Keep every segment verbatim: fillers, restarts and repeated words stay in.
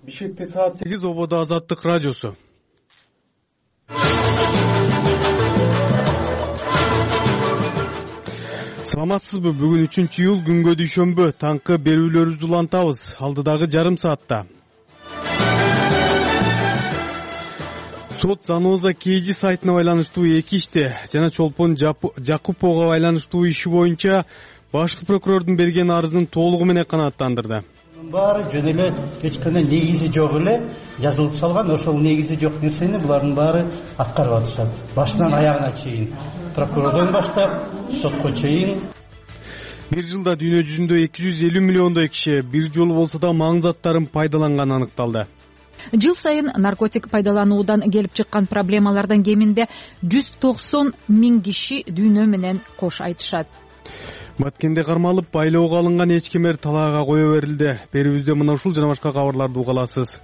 Бишкекте саат сегиз, ободо Азаттык радиосу. Саламатсызбы? Бүгүн үчүнчү июль, күнгө дүйшөмбү. Таңкы берүүлөрүбүздү улантабыз. Алдыдагы жарым саатта. Сот Заноза Кейжи сайтына байланыштуу эки иште жана Чолпон Жакупова байланыштуу иши боюнча башкы прокурордун берген арызын толугу менен канааттандырды. Баары жөн эле эч кандай негизи жок эле жазылып салган. Ошол негизи жок нерсени булардын баары аткарып атышат. Башынан аягына чейин. Прокурордон баштап сотко чейин. Бир жылда дүйнө жүзүндө эки жүз элүү миллиондой киши бир жолу болсо да маң заттарын пайдаланганы аныкталды. Жыл сайын наркотик пайдалануудан келип чыккан проблемалардан кеминде жүз токсон миң киши дүйнө менен кош айтышат. Баткенде кармалып байлоого алынган эчкемер талаага кое берилди. Берүүбүздө мына ушул жана башка кабарларды уга аласыз.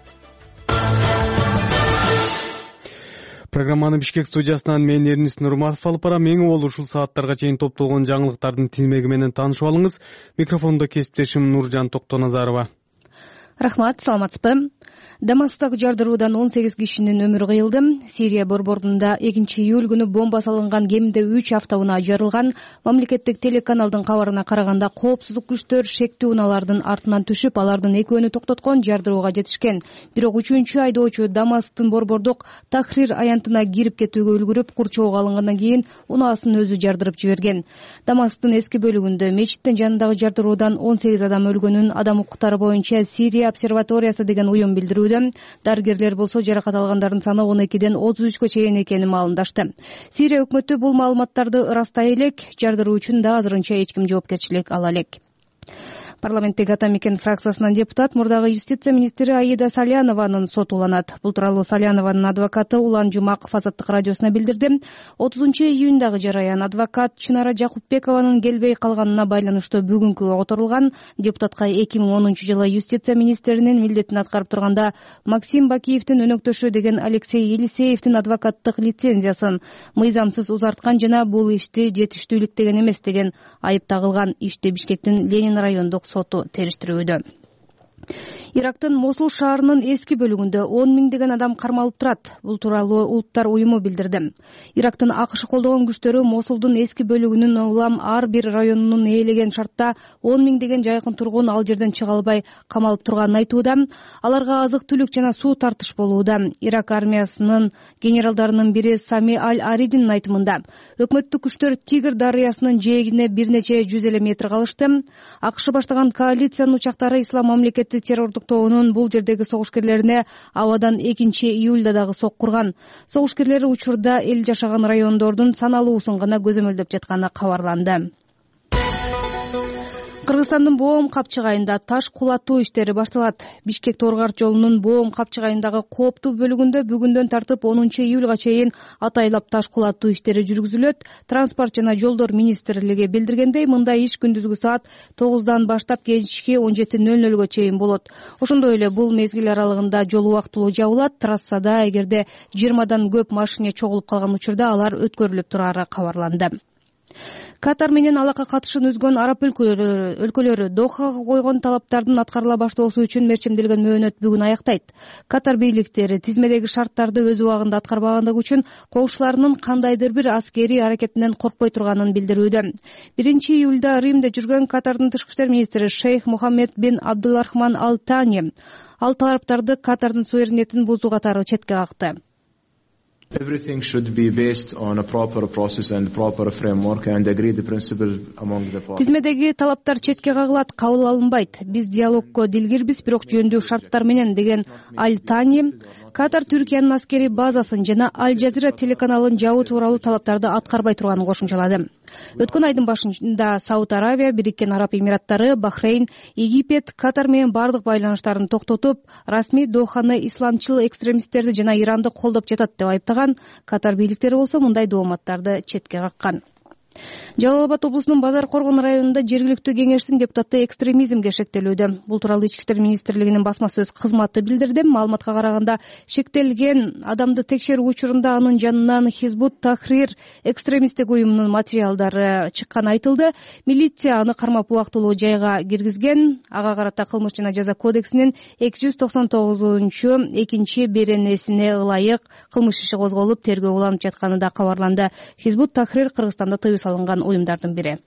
Программаны Бишкек студиясынан мен Эрнис Нурматов алып барам. Эң болду ушул сааттарга чейин топтолгон жаңылыктардын тизмеги менен таанышып алыңыз. Микрофондо кесиптешим Нуржан Токтоназарова. Рахмат, саламатсызбы? Дамасктагы жардыруудан он сегиз кишинин өмүрү кыйылды. Сирия борборунда экинчи июль күнү бомба салынган кеминде үч авто унаа жарылган. Мамлекеттик телеканалдын кабарына караганда коопсуздук күчтөр шектүү унаалардын артынан түшүп, алардын экөөнү токтоткон, жардырууга жетишкен. Бирок үчүнчү айдоочу Дамасктын борбордук Тахрир аянтына кирип кетүүгө үлгүрүп, курчоого алынгандан кийин унаасын өзү жардырып жиберген. Дамасктын эски бөлүгүндө мечиттин жанындагы жардыруудан он сегиз адам өлгөнүн Адам укуктары боюнча Сирия обсерваториясы деген уюм билдирүүдө. Дарыгерлер болсо жаракат алгандардын саны он экиден отуз үчкө чейин экенин маалымдашты. Сирия өкмөтү бул маалыматтарды ырастай элек, жардыруу үчүн да азырынча эч ким жоопкерчилик ала элек. Парламенттеги Ата Мекен фракциясынан депутат мурдагы юстиция министри Аида Салянованын соту уланат. Бул тууралуу Салянованын адвокаты Улан Жумаков Азаттык радиосуна билдирди. отузунчу июндагы жараян адвокат Чынара Жакупбекованын келбей калганына байланыштуу бүгүнкү которулган. Депутатка эки миң онунчу жылы юстиция министринин милдетин аткарып турганда Максим Бакиевдин өнөктөшү деген Алексей Елисеевдин адвокаттык лицензиясын мыйзамсыз узарткан жана бул ишти жетиштүүлүктөгөн эмес деген айып тагылган. Ишти Бишкектин Ленин райондук соту териштирүүдө. Ирактын Мосул шаарынын эски бөлүгүндө он миңдеген адам кармалып турат. Бул тууралуу Улуттар уюму билдирди. Ирактын АКШ колдогон күчтөрү Мосулдун эски бөлүгүнүн улам ар бир районунун ээлеген шартта он миңдеген жайкын тургун ал жерден чыга албай камалып турганын айтууда. Аларга азык-түлүк жана суу тартыш болууда. Ирак армиясынын генералдарынын бири Сами Аль-Аридинин айтымында өкмөттүк күчтөр Тигр дарыясынын жээгине бир нече жүз эле метр калышты. АКШ баштаган коалициянын учактары Ислам мамлекеттик террордук тобунун бул жердеги согушкерлерине абадан экинчи июлда дагы сок курган. Согушкерлери учурда эл жашаган райондордун саналуусун гана көзөмөлдөп жатканы кабарланды. Кыргызстандын Боом капчыгайында таш кулатуу иштери башталат. Бишкек Торгарт жолунун Боом капчыгайындагы кооптуу бөлүгүндө бүгүндөн тартып онунчу июлга чейин атайлап таш кулатуу иштери жүргүзүлөт. Транспорт жана жолдор министрлиги билдиргендей, мындай иш күндүзгү саат тогуздан баштап кечки он жети нөл нөлгө чейин болот. Ошондой эле бул мезгил аралыгында жол убактылуу жабылат. Трассада эгерде жыйырмадан көп машине чогулуп калган учурда алар өткөрүлүп турары кабарланды. Катар менен алакка катышын үзгөн араб өлкөлөрү өлкөлөрү Дохага койгон талаптардын аткарыла баштоосу үчүн мерчемделген мөөнөт бүгүн аяктайт. Катар бийликтери тизмедеги шарттарды өз убагында аткарбагандыгы үчүн коңшуларынын кандайдыр бир аскерий аракетинен коркпой турганын билдирүүдө. биринчи июлда Римде жүргөн Катардын тышкы иштер министри Шейх Мухаммед бин Абдулрахман Ал-Тани ал талаптарды Катардын суверенитетин бузуу катары четке какты. Everything should be based on a proper process and proper framework and agree the principles among the parties. Тизмедеги талаптар четке кагылат, кабыл алынбайт. Биз диалогко дилгирбиз, бирок жөндүү шарттар менен деген Аль-Тани Катар Түркиянын аскерий базасын жана Аль-Жазира телеканалын жабуу тууралуу талаптарды аткарбай турганын кошумчалады. Өткөн айдын башында Сауд Аравия, Бириккен Араб Эмираттары, Бахрейн, Египет Катар менен бардык байланыштарын токтотуп, расмий Доханы исламчыл экстремисттерди жана Иранды колдоп жатат деп айыптаган. Катар бийликтери болсо мындай дооматтарды четке каккан. Жалал Абад облусунун Базар Коргон районунда жергиликтүү кеңештин депутаты экстремизмге шектелүүдө. Бул тууралуу Ички иштер министрлигинин басма сөз кызматы билдирди. Маалыматка караганда, шектелген адамды текшерүү учурунда анын жанынан Хизбут Тахрир экстремисттик уюмунун материалдары чыкканы айтылды. Милиция аны кармап убактылуу жайга киргизген. Ага карата кылмыш жана жаза кодексинин эки жүз токсон тогузунчу экинчи беренесине ылайык кылмыш иши козголуп, тергөө уланып жатканы да кабарланды. Хизбут Тахрир Кыргызстанда тыюу салынган уюмдардын бири.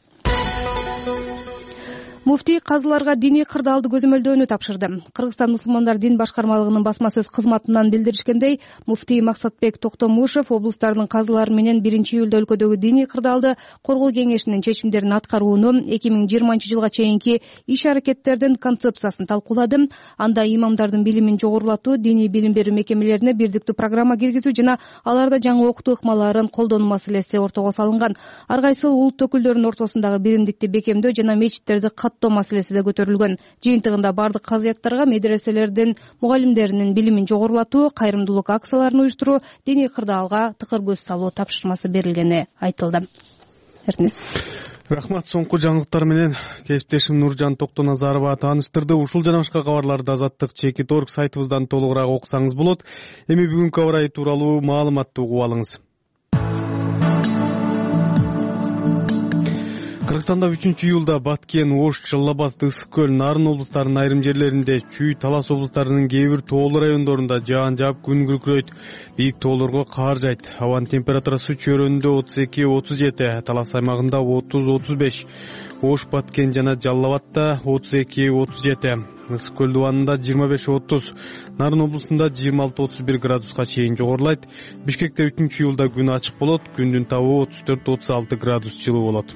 Муфтий казыларга диний кырдаалды көзөмөлдөөнү тапшырды. Кыргызстан мусулмандар дин башкармалыгынын басма сөз кызматынан билдиришкендей, муфтий Максатбек Токтомушев облустардын казылары менен биринчи июлда өлкөдөгү диний кырдаалды коргоо кеңешинин чечимдерин аткарууну, эки миң жыйырманчы жылга чейинки иш-аракеттердин концепциясын талкуулады. Анда имамдардын билимин жогорулатуу, диний билим берүү мекемелерине бирдиктүү программа киргизүү жана аларда жаңы окутуу ыкмаларын колдонуу маселеси ортого салынган. Ар кайсы улут өкүлдөрүнүн ортосундагы биримдикти бекемдөө жана мечиттерди маселеси да көтөрүлгөн. Жыйынтыгында бардык казыяттарга медреселердин мугалимдеринин билимин жогорулатуу, кайрымдуулук акцияларын уюштуруу, диний кырдаалга тыкыр көз салуу тапшырмасы берилгени айтылды. Эртиңиз. Рахмат. Соңку жаңылыктар менен кесиптешим Нуржан Токтоназарова тааныштырды. Ушул жана башка кабарларды Азаттык чекит точка орг сайтыбыздан толугураак окусаңыз болот. Эми бүгүнкү аба ырайы тууралуу маалыматты угуп алыңыз. Кыргызстанда үчүнчү июлда Баткен, Ош, Жалал Абад, Ысык көл, Нарын облустарынын айрым жерлеринде, Чүй, Талас облустарынын кээ бир тоолуу райондорунда жаан жаап, күн күркүрөйт. Бийик тоолорго каар жайт. Абанын температурасы чөйрөнүндө отуз эки отуз жети, Талас аймагында отуз отуз беш, Ош, Баткен жана Жалал Абадта отуз эки отуз жети, Ысык көл дубанында жыйырма беш отуз, Нарын облусунда жыйырма алты отуз бир градуска чейин жогорулайт. Бишкекте үчүнчү июлда күн ачык болот, күндүн табы отуз төрт отуз алты градус жылуу болот.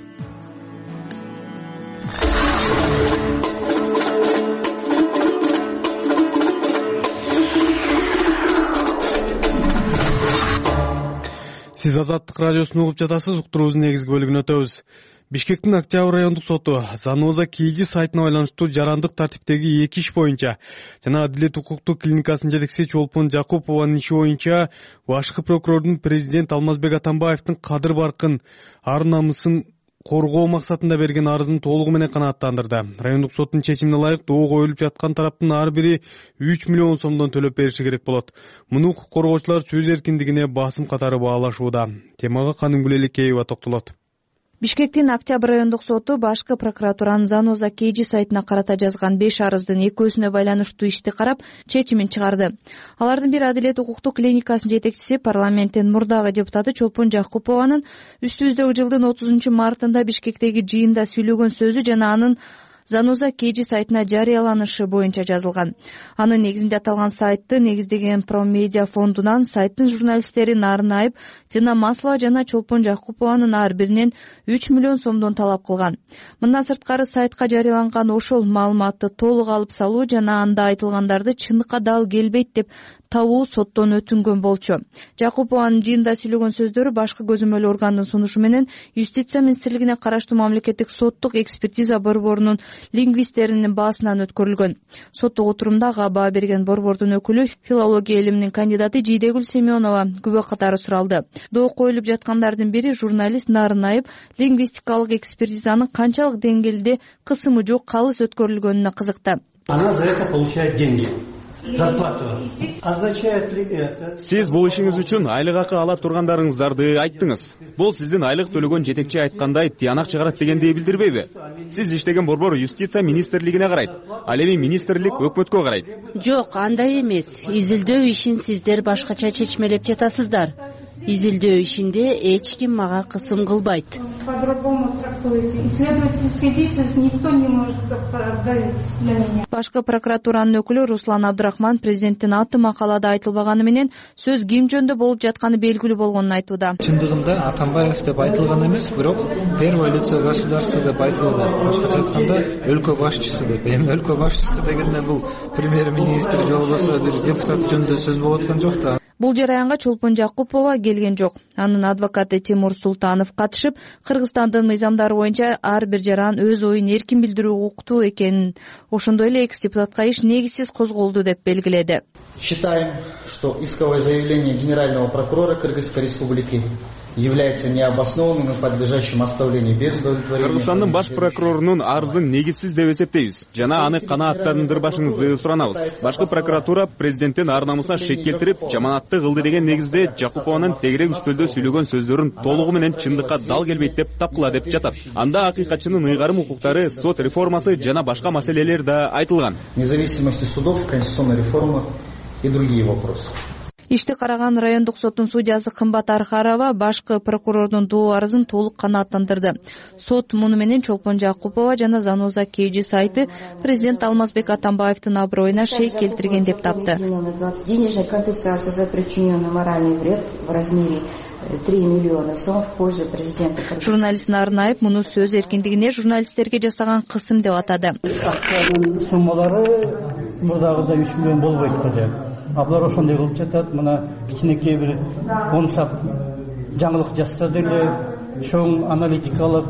Сиз Азаттык радиосун угуп жатасыз. Уктуруубуздун негизги бөлүгүнө өтөбүз. Бишкектин Октябрь райондук соту Заноза Кийжи сайтына байланыштуу жарандык тартиптеги эки иш боюнча жана Адилет укуктук клиникасынын жетекчиси Чолпон Жакупованын иши боюнча башкы прокурордун президент Алмазбек Атамбаевдин кадыр баркын, ар намысын коргоо максатында берген арызын толугу менен канааттандырды. Райондук соттун чечимине ылайык доо коюлуп жаткан тараптын ар бири үч миллион сомдон төлөп бериши керек болот. Муну укук коргоочулар сөз эркиндигине басым катары баалашууда. Темага Канымгүл Элекеева токтолот. Бишкектин Октябрь райондук соту башкы прокуратуранын Заноза Кийжи сайтына карата жазган беш арыздын экөөсүнө байланыштуу ишти карап чечимин чыгарды. Алардын бири Адилет укуктук клиникасынын жетекчиси, парламенттин мурдагы депутаты Чолпон Жакупованын үстүбүздөгү жылдын отузунчу мартында Бишкектеги жыйында сүйлөгөн сөзү жана анын Заноза Кийжи сайтына жарыяланышы боюнча жазылган. Анын негизинде аталган сайтты негиздеген Промедиа фондунан сайттын журналисттери Нарын Айып жана Маслова жана Чолпон Жакупованын ар биринен үч миллион сомдон талап кылган. Мындан сырткары сайтка жарыяланган ошол маалыматты толук алып салуу жана анда айтылгандарды чындыкка дал келбейт деп табуу соттон өтүнгөн болчу. Жакупованын жыйында сүйлөгөн сөздөрү башкы көзөмөл органдын сунушу менен Юстиция министрлигине караштуу мамлекеттик соттук экспертиза борборунун лингвисттеринин баасынан өткөрүлгөн. Соттук отурумда ага баа берген борбордун өкүлү, филология илиминин кандидаты Жийдегүл Семенова күбө катары суралды. Доо коюлуп жаткандардын бири журналист Нарын Айып лингвистикалык экспертизанын канчалык деңгээлде кысымы жок калыс өткөрүлгөнүнө кызыкты. Она за это получает деньги. Зарплату. Означает ли это? Сиз бул ишиңиз үчүн айлык акы ала тургандарыңыздарды айттыңыз. Бул сиздин айлык төлөгөн жетекчи айткандай тыянак чыгарат дегенди билдирбейби? Сиз иштеген борбор Юстиция министрлигине карайт. Ал эми министрлик өкмөткө карайт. Жок, андай эмес. Изилдөө ишин сиздер башкача чечмелеп жатасыздар. Изилдөө ишинде эч ким мага кысым кылбайт. Башкы прокуратуранын өкүлү Руслан Абдрахман президенттин аты макалада айтылбаганы менен сөз ким жөнүндө болуп жатканы белгилүү болгонун айтууда. Чындыгында Атамбаев деп айтылган эмес, бирок первое лицо государства деп айтылды. Башкача айтканда өлкө башчысы деп. Эми өлкө башчысы дегенде бул премьер-министр же болбосо бир депутат жөнүндө сөз болуп аткан жок да. Бул жараянга Чолпон Жакупова келген жок. Анын адвокаты Тимур Султанов катышып, Кыргызстандын мыйзамдары боюнча ар бир жаран өз оюн эркин билдирүү укуктуу экенин, ошондой эле экс депутатка иш негизсиз козголду деп белгиледи. Считаем, что исковое заявление Генерального прокурора Кыргызской Республики является необоснованным и подлежащим оставлению без удовлетворения. Кыргызстандын баш прокурорунун арызын негизсиз деп эсептейбиз жана аны канааттандырбашыңызды суранабыз. Башкы прокуратура президенттин ар намысына шек келтирип, жаманатты кылды деген негизде Жакупованын тегерек үстөлдө сүйлөгөн сөздөрүн толугу менен чындыкка дал келбейт деп тапкыла деп жатат. Анда акыйкатчынын ыйгарым укуктары, сот реформасы жана башка маселелер да айтылган. Независимости судов, конституционная реформа и другие вопросы. Ишти караган райондук соттун судьясы Кымбат Архарова башкы прокурордун доо арызын толук канааттандырды. Сот муну менен Чолпон Жакупова жана Заноза Кейджи сайты президент Алмазбек Атамбаевдин аброюна шек келтирген деп тапты. Денежная компенсация за причиненный моральный вред в размере три миллиона сом в пользу президента. Журналист Нарнаев муну сөз эркиндигине журналисттерге жасаган кысым деп атады. Акчанын суммалары мурдагыдай үч миллион болбойт деп. Аблар ошондой кылып жатат. Мына кичинекей бир он сап жаңылык жазса деле, чоң аналитикалык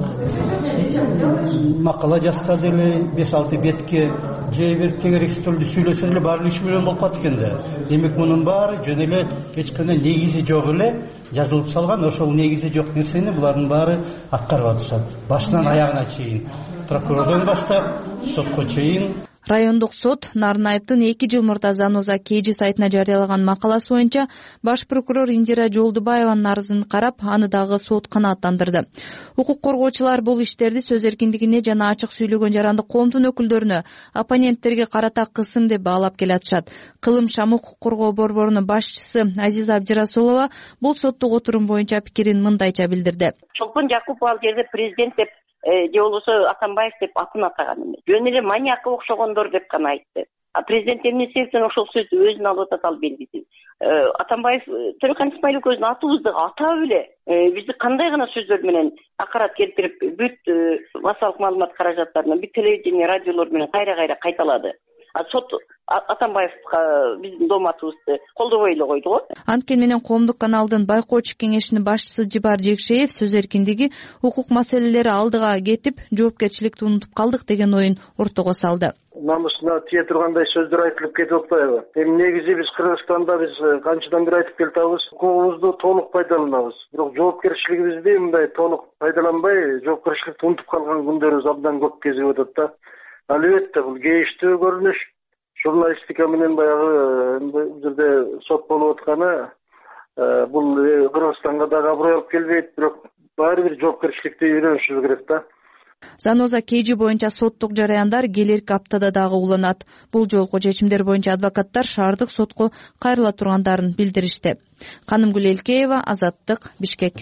макала жазса деле беш алты бетке же бир тегерек түрдө сүйлөсө деле баары үч миллион болуп калат экен да. Демек мунун баары жөн эле эч кандай негизи жок эле жазылып салган. Ошол негизи жок нерсени булардын баары аткарып атышат. Башынан аягына чейин. Прокурордон баштап сотко чейин. Райондук сот Нарнаевдин эки жыл мурда Заноза Кейджи сайтына жарыялаган макаласы боюнча баш прокурор Индира Жолдубаеванын арызын карап, аны дагы сот канааттандырды. Укук коргоочулар бул иштерди сөз эркиндигине жана ачык сүйлөгөн жарандык коомдун өкүлдөрүнө, оппоненттерге карата кысым деп баалап келатышат. Кылым Шам укук коргоо борборунун башчысы Азиза Абдирасулова бул соттук отурум боюнча пикирин мындайча билдирди. Чолпон Жакупов ал жерде президент деп же болбосо Атамбаев деп атын атаган эмес. Жөн эле маньякка окшогондор деп гана айтты. А президент эмне себептен ошол сөздү өзүнө алып атат, ал белгисиз. Атамбаев Төрөкан Исмаилов өзүнүн атыбызды атап эле бизди кандай гана сөздөр менен акарат келтирип, бүт массалык маалымат каражаттарына, бүт телевидение, радиолор менен кайра-кайра кайталады. А сот Атамбаевга биздин дооматыбызды колдобой эле койду го. Анткени менен коомдук каналдын байкоочу кеңешинин башчысы Жибар Жекшеев сөз эркиндиги, укук маселелери алдыга кетип, жоопкерчиликти унутуп калдык деген оюн ортого салды. Намысына тие тургандай сөздөр айтылып кетип атпайбы? Эми негизи биз Кыргызстанда биз канчадан бери айтып келатабыз, укугубузду толук пайдаланабыз. Бирок жоопкерчилигибизди мындай толук пайдаланбай, жоопкерчиликти унутуп калган күндөрүбүз абдан көп кезип атат да. Албетте бул кейиштүү көрүнүш. Журналистика менен баягы бул жерде сот болуп атканы бул Кыргызстанга дагы аброй алып келбейт, бирок баары бир жоопкерчиликти үйрөнүшүбүз керек да. Заноза Кейджи боюнча соттук жараяндар келерки аптада дагы уланат. Бул жолку чечимдер боюнча адвокаттар шаардык сотко кайрыла тургандарын билдиришти. Канымгүл Элкеева, Азаттык, Бишкек.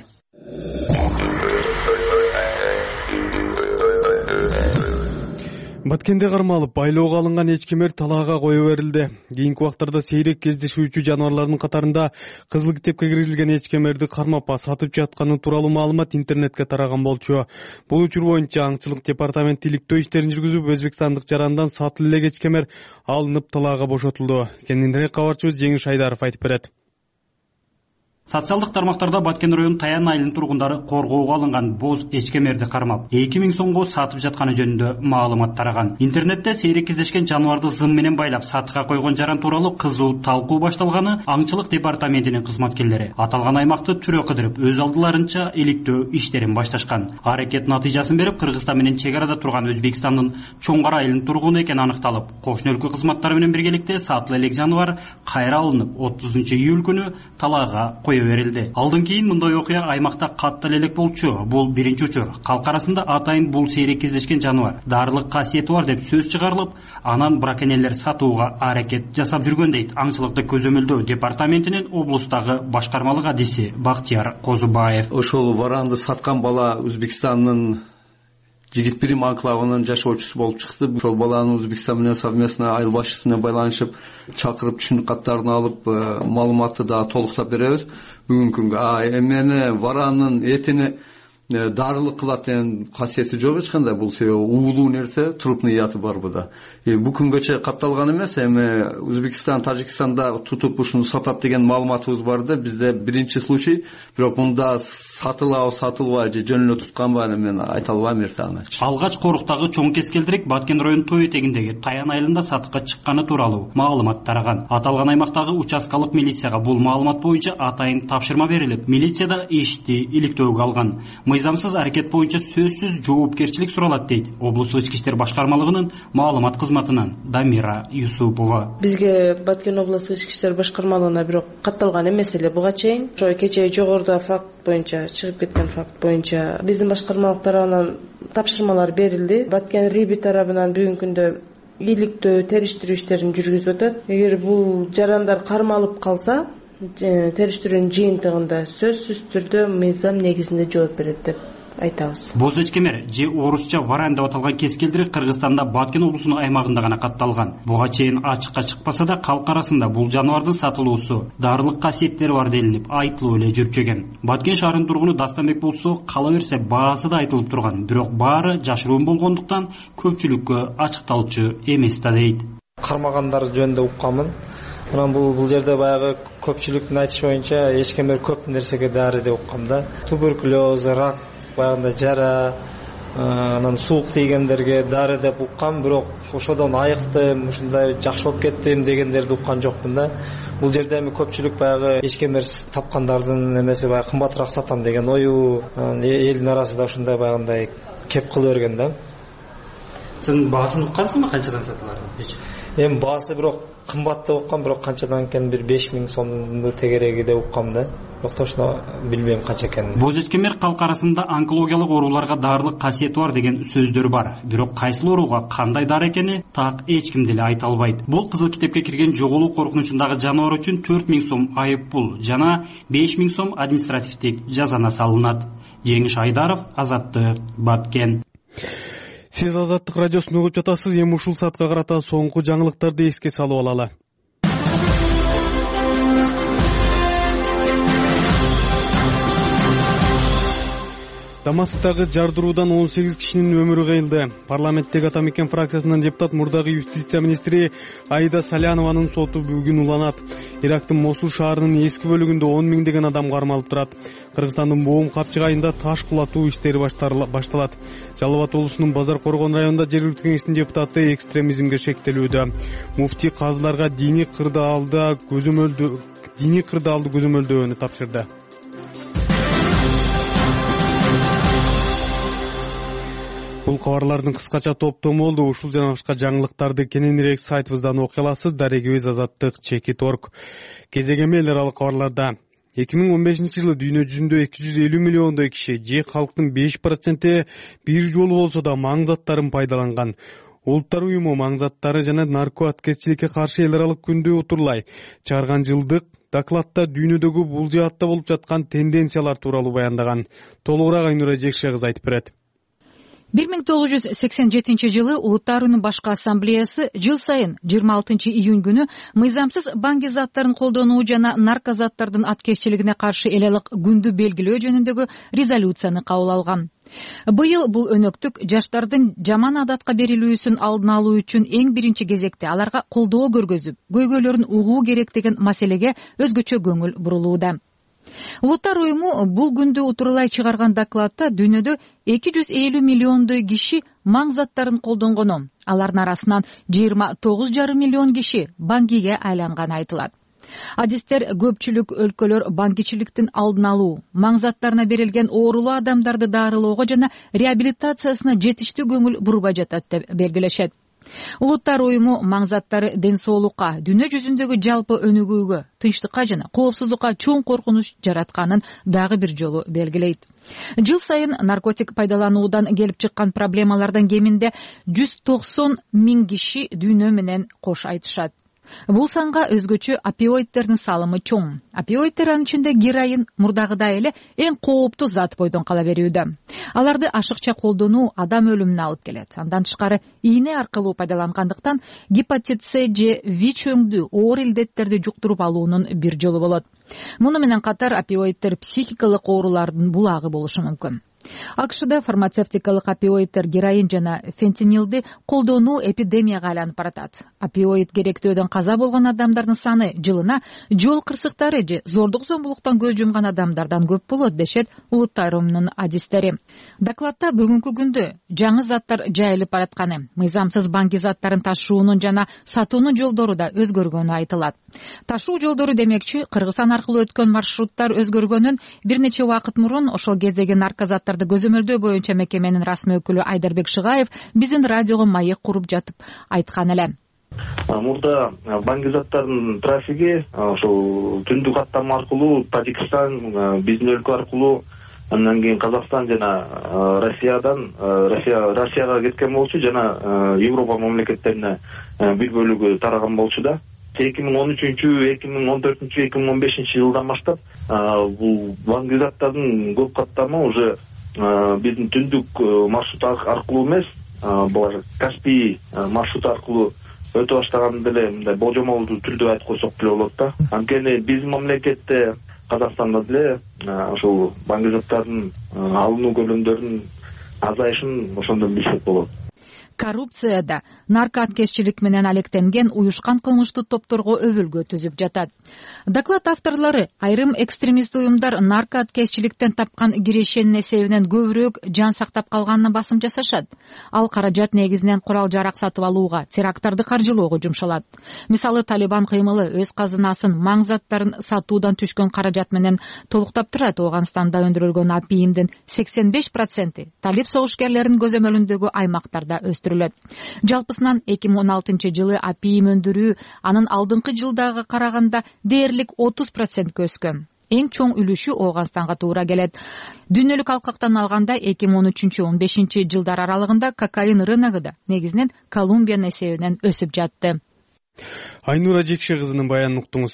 Баткенде кармалып байлоого алынган эчкемер талаага кое берилди. Кийинки убактарда сейрек кездешүүчү жаныбарлардын катарында кызыл китепке киргизилген эчкемерди кармап сатып жатканы тууралуу маалымат интернетке тараган болчу. Бул учур боюнча аңчылык департаменти иликтөө иштерин жүргүзүп, өзбекстандык жарандан сатылып элек эчкемер алынып талаага бошотулду. Кененирээк кабарчыбыз Жеңиш Айдаров айтып берет. Социалдык тармактарда Баткен районунун Таян айылынын тургундары коргоого алынган боз эчкемерди кармап эки миң сомго сатып жатканы жөнүндө маалымат тараган. Интернетте сейрек кездешкен жаныбарды зым менен байлап сатыга койгон жаран тууралуу кызуу талкуу башталганы аңчылык департаментинин кызматкерлери аталган аймакты түрө кыдырып, өз алдыларынча иликтөө иштерин башташкан. Аракет натыйжасын берип, Кыргызстан менен чек арада турган Өзбекстандын Чоңгар айылынын тургуну экени аныкталып, кошуна өлкө кызматтары менен биргеликте сатыла элек жаныбар кайра алынып, отузунчу июль күнү талаага кое берилди. Алдан кийин мындай окуя аймакта катты элек болчу. Бул биринчи учур. Калк арасында атайын бул сейрек кездешкен жаныбар дарылык касиети бар деп сөз чыгарылып, анан браконьерлер сатууга аракет жасап жүргөн дейт аңчылыкты көзөмөлдөө департаментинин облустагы башкармалык адиси Бактияр Козубаев. Ошол варанды саткан бала Өзбекстандын Жигитбирим анклавынын жашоочусу болуп чыкты. Ошол баланы Өзбекстан менен совместно айыл башчысы менен байланышып, чакырып түшүнүк каттарын алып, маалыматты да толуктап беребиз. Бүгүнкү күнгө эмени варанын этини дарылык кылат деген касиети жок эч кандай. Бул себеби уулуу нерсе, трупнияты бар буда. Бу күнгөчө катталган эмес. Эми Өзбекстан, Тажикстанда тутуп ушуну сатат деген маалыматыбыз бар да, бизде биринчи случай. Бирок мында сатылабы, сатылбайбы же жөн эле тутканбы мен айта албайм эртең. Алгач Коруктагы чоң кескелдирик Баткен район тоо этегиндеги Таян айылында сатыкка чыкканы тууралуу маалымат тараган. Аталган аймактагы участкалык милицияга бул маалымат боюнча атайын тапшырма берилип, милицияда ишти иликтөөгө алган. Мыйзамсыз аракет боюнча сөзсүз жоопкерчилик суралат дейт облустук ички иштер башкармалыгынын маалымат кызматынан Дамира Юсупова. Бизге Баткен облустук ички иштер башкармалыгына бирок катталган эмес эле буга чейин. Ошо кечээ жогоруда факт боюнча чыгып кеткен факт боюнча биздин башкармалык тарабынан тапшырмалар берилди. Баткен Риби тарабынан бүгүнкү күндө иликтөө, териштирүү иштерин жүргүзүп атат. Эгер бул жарандар кармалып калса, териштирүүнүн жыйынтыгында сөзсүз түрдө мыйзам негизинде жооп берет деп айтабыз. Боз эчкемер же орусча варан деп аталган кескелдирик Кыргызстанда Баткен облусунун аймагында гана катталган. Буга чейин ачыкка чыкпаса да калк арасында бул жаныбардын сатылуусу дарылык касиеттери бар делинип айтылып эле жүрчүгөн. Баткен шаарынын тургуну Дастамбек болсо кала берсе баасы да айтылып турган, бирок баары жашыруун болгондуктан көпчүлүккө ачыкталчу эмес да дейт. Кармагандар жөнүндө укканмын. Анан бул бул жерде баягы көпчүлүктүн айтышы боюнча эчкемер көп нерсеге дары деп уккам да. Туберкулез, рак, баягында жара, анан суук тийгендерге дары деп уккам, бирок ошодон айыктым, ушундай жакшы болуп кеттим дегендерди уккан жокмун да. Бул жерде эми көпчүлүк баягы эчкемер тапкандардын эмеси баягы кымбатыраак сатам деген ою, элдин арасында ушундай баягындай кеп кыла берген да. Сен баасын уккансыңбы, канчадан сатыларын? Эми баасы бирок кымбат деп уккам, бирок канчадан экенин бир беш миң сомдун тегереги деп уккам да. Бирок точно билбейм канча экенин. Боз эчкемер калк арасында онкологиялык ооруларга дарылык касиети бар деген сөздөр бар. Бирок кайсыл ооруга кандай дары экени так эч ким деле айта албайт. Бул кызыл китепке кирген жоголуу коркунучундагы жаныбар үчүн төрт миң сом айып пул жана беш миң сом административдик жазана салынат. Жеңиш Айдаров, Азаттык, Баткен. Сиз Азаттык радиосун угуп жатасыз. Эми ушул саатка карата соңку жаңылыктарды эске салып алалы. Дамасктагы жардыруудан он сегиз кишинин өмүрү кыйылды. Парламенттеги Ата Мекен фракциясынын депутат мурдагы юстиция министри Аида Салянованын соту бүгүн уланат. Ирактын Мосул шаарынын эски бөлүгүндө он миңдеген адам кармалып турат. Кыргызстандын Боом Капчык айында таш кулатуу иштери башталат. Жалал Абад облусунун Базар Коргон районунда жергиликтүү кеңештин депутаты экстремизмге шектелүүдө. Муфти казыларга диний кырдаалды көзөмөлдөө диний кырдаалды көзөмөлдөөнү тапшырды. Бул кабарлардын кыскача топтому болду. Ушул жана башка жаңылыктарды кененирээк сайтыбыздан окуй аласыз. Дарегибиз Азаттык чекит орг. Кезегеме эл аралык кабарларда эки миң он бешинчи жылы дүйнө жүзүндө эки жүз элүү миллиондой киши же калктын беш проценти бир жолу болсо да маң заттарын пайдаланган. Улуттар уюму маң заттары жана наркотикачылыкка каршы эл аралык күндү утурлай чыгарган жылдык докладта дүйнөдөгү бул жаатта болуп жаткан тенденциялар тууралуу баяндаган. Толугураак Айнура Жекше кыз айтып берет. бир миң тогуз жүз сексен жетинчи жылы Улуттар уюмунун башкы ассамблеясы жыл сайын жыйырма алтынчы июнь күнү мыйзамсыз баңги заттарын колдонуу жана наркозаттардын аткезчилигине каршы эл аралык күндү белгилөө жөнүндөгү резолюцияны кабыл алган. Быйыл бул өнөктүк жаштардын жаман адатка берилүүсүн алдын алуу үчүн эң биринчи кезекте аларга колдоо көргөзүп, көйгөйлөрүн угуу керек деген маселеге өзгөчө көңүл бурулууда. Улуттар уюму бул күндү утурлай чыгарган докладта дүйнөдө эки жүз элүү миллиондой киши маң заттарын колдонгону, алардын арасынан жыйырма тогуз жарым миллион киши баңгиге айланганы айтылат. Адистер көпчүлүк өлкөлөр баңгичиликтин алдын алуу, маң заттарына берилген оорулуу адамдарды дарылоого жана реабилитациясына жетиштүү көңүл бурбай жатат деп белгилешет. Улуттар уюму маң заттары ден соолукка, дүйнө жүзүндөгү жалпы өнүгүүгө, тынчтыкка жана коопсуздукка чоң коркунуч жаратканын дагы бир жолу белгилейт. Жыл сайын наркотик пайдалануудан келип чыккан проблемалардан кеминде жүз токсон миң киши дүйнө менен кош айтышат. Бул санга өзгөчө опиоидтердин салымы чоң. Опиоидтер анын ичинде героин мурдагыдай эле эң кооптуу зат бойдон кала берүүдө. Аларды ашыкча колдонуу адам өлүмүнө алып келет. Андан тышкары ийне аркылуу пайдалангандыктан гепатит С же ВИЧ өңдүү оор илдеттерди жуктуруп алуунун бир жолу болот. Муну менен катар опиоидтер психикалык оорулардын булагы болушу мүмкүн. акшда фармацевтикалык опиоиддер героин жана фентанилди колдонуу эпидемияга айланып баратат. Опиоид керектөөдөн каза болгон адамдардын саны жылына жол кырсыктары же зордук зомбулуктан көз жумган адамдардан көп болот дешет улуттар уюмунун адистери. Докладта бүгүнкү күндө жаңы заттар жайылып баратканы, мыйзамсыз банки заттарын ташуунун жана сатуунун жолдору да өзгөргөнү айтылат. Ташуу жолдору демекчи, Кыргызстан аркылуу өткөн маршруттар өзгөргөнүн бир нече убакыт мурун ошол кездеги наркозаттарды көзөмөлдөө боюнча мекеменин расмий өкүлү Айдарбек Шыгаев биздин радиого маек куруп жатып айткан эле. Мурда банки заттардын трафиги ошол түндүк каттама аркылуу Тажикстан, биздин өлкө аркылуу, андан кийин Казакстан жана Россиядан Россия Россияга кеткен болчу жана Европа мамлекеттерине бир бөлүгү тараган болчу да. эки миң он үчүнчү, эки миң он төртүнчү, эки миң он бешинчи жылдан баштап бул банки заттардын көп каттамы уже биздин түндүк маршрут аркылуу эмес, булар Каспий маршрут аркылуу өтө баштаган деле мындай болжомолдуу түрдө айтып койсок деле болот да. Анткени биздин мамлекетте, Казакстанда деле ошол банки заттардын алынуу көлөмдөрүнүн азайышын ошондон билсек болот. Коррупцияда наркоаткезчилик менен алектенген уюшкан кылмыштуу топторго өбөлгө түзүп жатат. Доклад авторлору айрым экстремист уюмдар наркоаткезчиликтен тапкан кирешенин эсебинен көбүрөөк жан сактап калганына басым жасашат. Ал каражат негизинен курал жарак сатып алууга, теракттарды каржылоого жумшалат. Мисалы, Талибан кыймылы өз казынасын маң заттарын сатуудан түшкөн каражат менен толуктап турат. Ооганстанда өндүрүлгөн апийимдин сексен беш проценти талип согушкерлеринин көзөмөлүндөгү аймактарда өстүрүлөт. Жалпысынан эки миң он алтынчы жылы апийим өндүрүү анын алдыңкы жылдагы караганда дээрлик отуз процентке өскөн. Эң чоң үлүшү Ооганстанга туура келет. Дүйнөлүк алкактан алганда эки миң он үчүнчү он бешинчи жылдар аралыгында кокаин рыногу да негизинен Колумбиянын эсебинен өсүп жатты. Айнура Жекше кызынын баянын уктуңуз.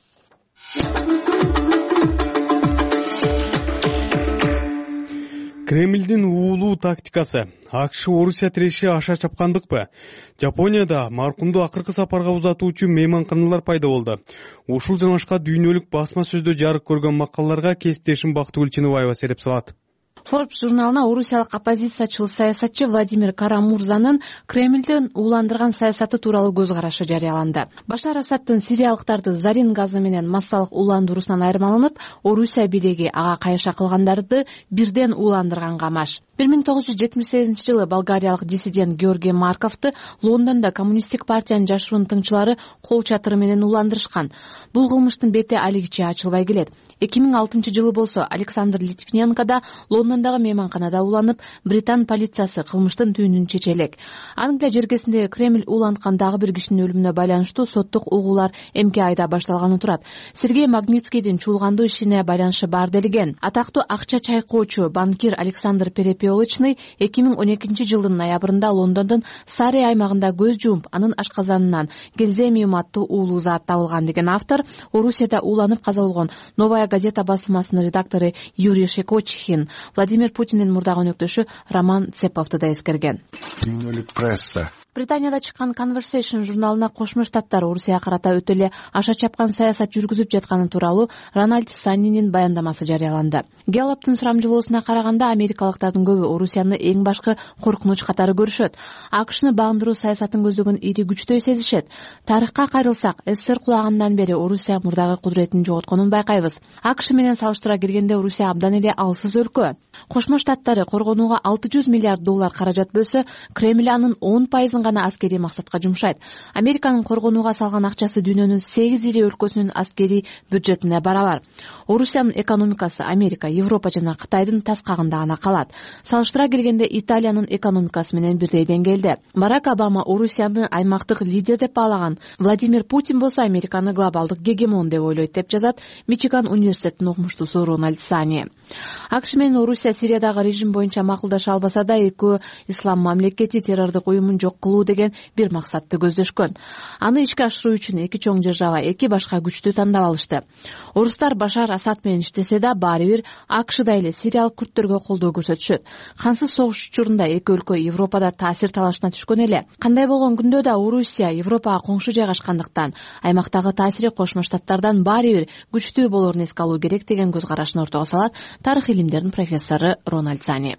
Кремлдин уулуу тактикасы. АКШ Орусия тиреши аша чапкандыкпы? Жапонияда маркумду акыркы сапарга узатуучу мейманканалар пайда болду. Ушул жана башка дүйнөлүк басма сөздө жарык көргөн макалаларга кесиптешим Бактыгүл Чыныбаева сереп салат. Forbes журналына орусиялык оппозициячыл саясатчы Владимир Карамурзанын Кремлдин ууландырган саясаты тууралуу көз карашы жарыяланды. Башар Асаддын сириялыктарды зарин газы менен массалык ууландыруусунан айырмаланып, Орусия бийлиги ага кайша кылгандарды бирден ууландырганга маш. бир миң тогуз жүз жетимиш сегизинчи жылы болгариялык диссидент Георгий Марковду Лондондо коммунисттик партиянын жашыруун тыңчылары кол чатыры менен ууландырышкан. Бул кылмыштын бети алигиче ачылбай келет. эки миң алтынчы жылы болсо Александр Литвиненко да Лондондогу мейманканада ууланып, Британ полициясы кылмыштын түйүнүн чече элек. Англия жергесинде Кремль ууланткан дагы бир кишинин өлүмүнө байланыштуу соттук угуулар эмки айда башталганы турат. Сергей Магнитскийдин чуулгандуу ишине байланышы бар делген. Атактуу акча чайкоочу банкир Александр Перепелочный эки миң он экинчи жылдын ноябрында Лондондун Сари аймагында көз жумуп, анын ашказанынан гельземиум аттуу уулуу зат табылган деген автор Орусияда ууланып каза болгон Новая газета басылмасынын редактору Юрий Шекочихин Владимир Путиндин мурдагы өнөктөшү Роман Цеповду да эскерген. Пресса. Британияда чыккан Conversation журналына Кошмо Штаттар Орусияга карата өтө эле аша чапкан саясат жүргүзүп жатканы тууралуу Рональд Саннинин баяндамасы жарыяланды. Гэллоптун сурамжылоосуна караганда америкалыктардын көбү Орусияны эң башкы коркунуч катары көрүшөт. АКШны багындыруу саясатын көздөгөн ири күчтөй сезишет. Тарыхка кайрылсак, СССР кулагандан бери Орусия мурдагы кудуретин жоготконун байкайбыз. АКШ менен салыштыра келгенде Орусия абдан эле алсыз өлкө. Кошмо Штаттары коргонууга алты жүз миллиард доллар каражат бөлсө, Кремль анын он пайызын гана аскерий максатка жумшайт. Американын коргонууга салган акчасы дүйнөнүн сегиз ири өлкөсүнүн аскерий бюджетине барабар. Орусиянын экономикасы Америка, Европа жана Кытайдын таскагында гана калат. Салыштыра келгенде Италиянын экономикасы менен бирдей деңгээлде. Барак Обама Орусияны аймактык лидер деп баалаган. Владимир Путин болсо Американы глобалдык гегемон деп ойлойт деп жазат Мичиган университетинин окумуштуусу Рональд Сани. АКШ менен Орусия Сириядагы режим боюнча макулдаша албаса да, экөө ислам мамлекети террордук уюмун жок кылуу болуу деген бир максатты көздөшкөн. Аны ишке ашыруу үчүн эки чоң держава эки башка күчтү тандап алышты. Орустар Башар Асад менен иштесе да баары бир АКШда эле сириялык күрттөргө колдоо көрсөтүшөт. Кансыз согуш учурунда эки өлкө Европада таасир талашына түшкөн эле. Кандай болгон күндө да Орусия Европага коңшу жайгашкандыктан аймактагы таасири Кошмо Штаттардан баары бир күчтүү болоорун эске алуу керек деген көз карашын ортого салат тарых илимдеринин профессору Рональд Зани.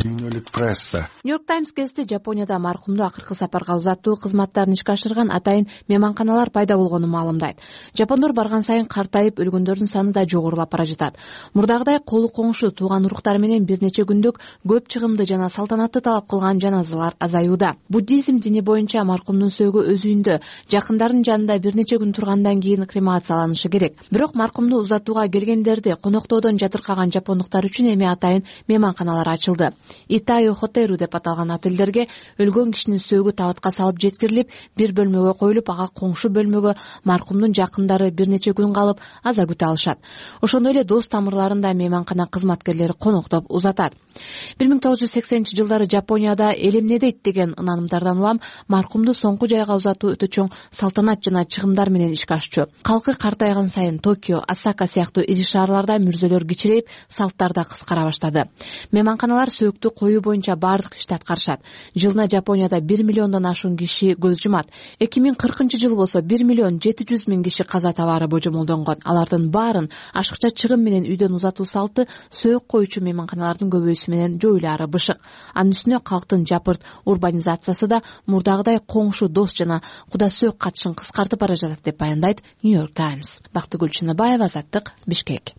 Нью-Йорк Таймс газети Жапонияда маркумду акыркы сапарга узатуу кызматтарын ишке ашырган атайын мейманканалар пайда болгонун маалымдайт. Жапондор барган сайын картайып өлгөндөрдүн саны да жогорулап бара жатат. Мурдагыдай колу коңшу тууган уруктар менен бир нече күндүк көп чыгымды жана салтанатты талап кылган жаназалар азаюуда. Буддизм дини боюнча маркумдун сөөгү өз үйүндө жакындарынын жанында бир нече күн тургандан кийин кремацияланышы керек. Бирок маркумду узатууга келгендерди коноктоодон жатыркаган жапондуктар үчүн эми атайын мейманканалар ачылды. Итайо Хотеру деп аталган отелдерге өлгөн кишинин сөөгү табытка салып жеткирилип, бир бөлмөгө коюлуп, ага коңшу бөлмөгө маркумдун жакындары бир нече күн калып аза күтө алышат. Ошондой эле дос тамырларында мейманкана кызматкерлери коноктоп узатат. бир миң тогуз жүз сексенинчи жылдары Жапонияда эл эмне дейт деген ынанымдардан улам маркумду соңку жайга узатуу өтө чоң салтанат жана чыгымдар менен ишке ашчу. Калкы картайган сайын Токио, Осака сыяктуу ири шаарларда мүрзөлөр кичирейип, салттар да кыскара баштады. Мейманканалар сөөктү коюу боюнча бардык ишти аткарышат. Жылына Жапонияда бир миллиондон ашуун киши көз жумат. эки миң кыркынчы жыл болсо бир миллион жети жүз миң киши каза табаары божомолдонгон. Алардын баарын ашыкча чыгым менен үйдөн узатуу салты сөөк коючу мейманканалардын көбөйүшү менен жоюлаары бышык. Анын үстүнө калктын жапырт урбанизациясы да мурдагыдай коңшу, дос жана куда сөөк катышын кыскартып бара жатат деп баяндайт Нью-Йорк Таймс. Бактыгүл Чыныбаева, Азаттык, Бишкек.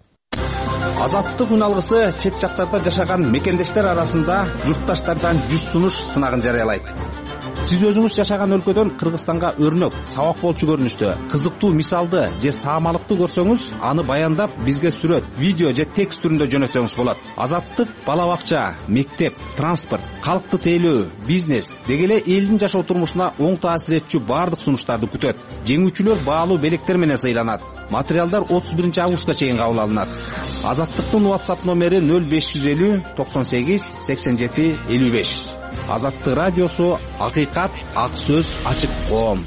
Азаттык үн алгысы чет жактарда жашаган мекендештер арасында журтташтардан жүз сунуш сынагын жарыялайт. Сиз өзүңүз жашаган өлкөдөн Кыргызстанга өрнөк, сабак болчу көрүнүштө кызыктуу мисалды же саамалыкты көрсөңүз, аны баяндап бизге сүрөт, видео же текст түрүндө жөнөтсөңүз болот. Азаттык бала бакча, мектеп, транспорт, калкты тейлөө, бизнес деги эле элдин жашоо турмушуна оң таасир этчү бардык сунуштарды күтөт. Жеңүүчүлөр баалуу белектер менен сыйланат. Материалдар отуз биринчи августка чейин кабыл алынат. Азаттыктын WhatsApp номери нөл беш жүз элүү токсон сегиз сексен жети элүү беш. Азаттык радиосу, акыйкат, ак сөз, ачык коом.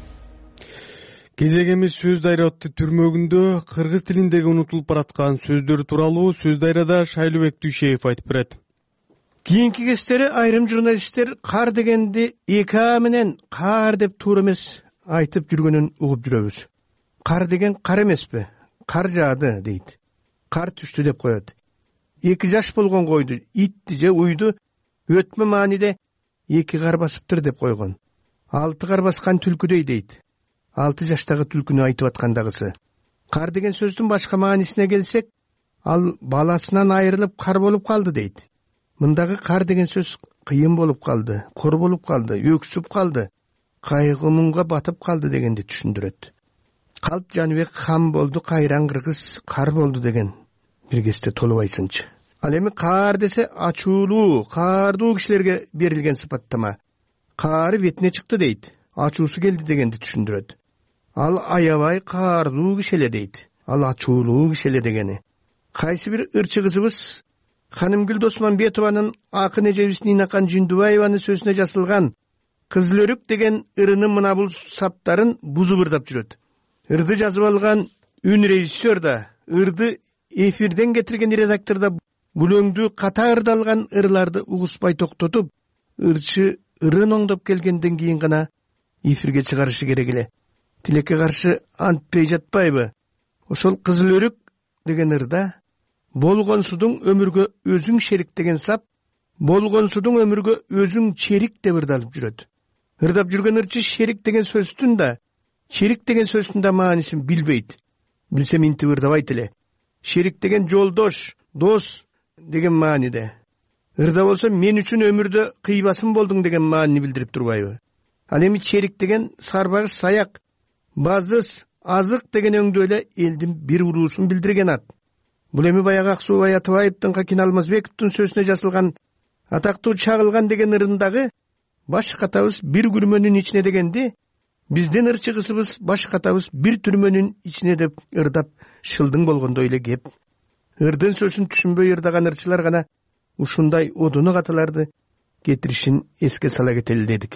Кезегemiz сөз дайра түрмөгүндө кыргыз тилиндеги унутулуп бараткан сөздөр тууралуу сөз дайрада Шайлыбек Дүйшеев айтып берет. Кийинки кечтери айрым журналисттер кар дегенди эки а менен кар деп туура эмес айтып жүргөнүн угуп жүрөбүз. Кар деген кар эмеспи? Кар жаады дейт. Кар түштү деп коет. Эки жаш болгон койду, итти же уйду өтмө мааниде эки кар басыптыр деп койгон. Алты кар баскан түлкүдөй дейт. Алты жаштагы түлкүнү айтып аткандагысы. Кар деген сөздүн башка маанисине келсек, ал баласынан айрылып кар болуп калды дейт. Мындагы кар деген сөз кыйын болуп калды, кор болуп калды, өксүп калды, кайгы муңга батып калды дегенди түшүндүрөт. Калп Жаныбек хам болду, кайран кыргыз кар болду деген бир кесте толубайсынчы. Ал эми кар десе ачуулуу, каардуу кишилерге берилген сыпаттама. Кары бетине чыкты дейт. Ачуусу келди дегенди түшүндүрөт. Ал аябай каардуу киши эле дейт. Ал ачуулуу киши эле дегени. Кайсы бир ырчы кызыбыз Ханымгүл Досманбетованын акын эжебиз Нинакан Жүндүбаеванын сөзүнө жасалган Кызылөрүк деген ырынын мына бул саптарын бузуп ырдап жүрөт. Ырды жазып алган үн режиссер да, ырды эфирден кетирген редактор да бул өңдүү ката ырдалган ырларды угуспай токтотуп, ырчы ырын оңдоп келгенден кийин гана эфирге чыгарышы керек эле. Тилекке каршы антпей жатпайбы? Ошол Кызылөрүк деген ырда болгон судуң өмүргө өзүң шерик деген сап, болгон судуң өмүргө өзүң черик деп ырдалып жүрөт. Ырдап жүргөн ырчы шерик деген сөздүн да, шерик деген сөздүн да маанисин билбейт. Билсе минтип ырдабайт эле. Шерик деген жолдош, дос деген мааниде. Ырда болсо мен үчүн өмүрдө кыйбасым болдуң деген маанини билдирип турбайбы? Ал эми черик деген сарбагыш, саяк, базыс, азык деген өңдүү эле элдин бир уруусун билдирген ат. Бул эми баягы Аксуу Аятыбаевдин Какин Алмазбековдун сөзүнө жасалган атактуу Чагылган деген ырындагы баш катабыз бир күрмөнүн ичине дегенди, биздин ырчы кызыбыз баш катабыз бир түрмөнүн ичине деп ырдап шылдың болгондой эле кеп. Ырдын сөзүн түшүнбөй ырдаган ырчылар гана ушундай одуну каталарды кетиришин эске сала кетели дедик.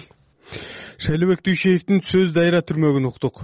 Шайлообек Дүйшеевдин сөз дайра түрмөгүн уктук.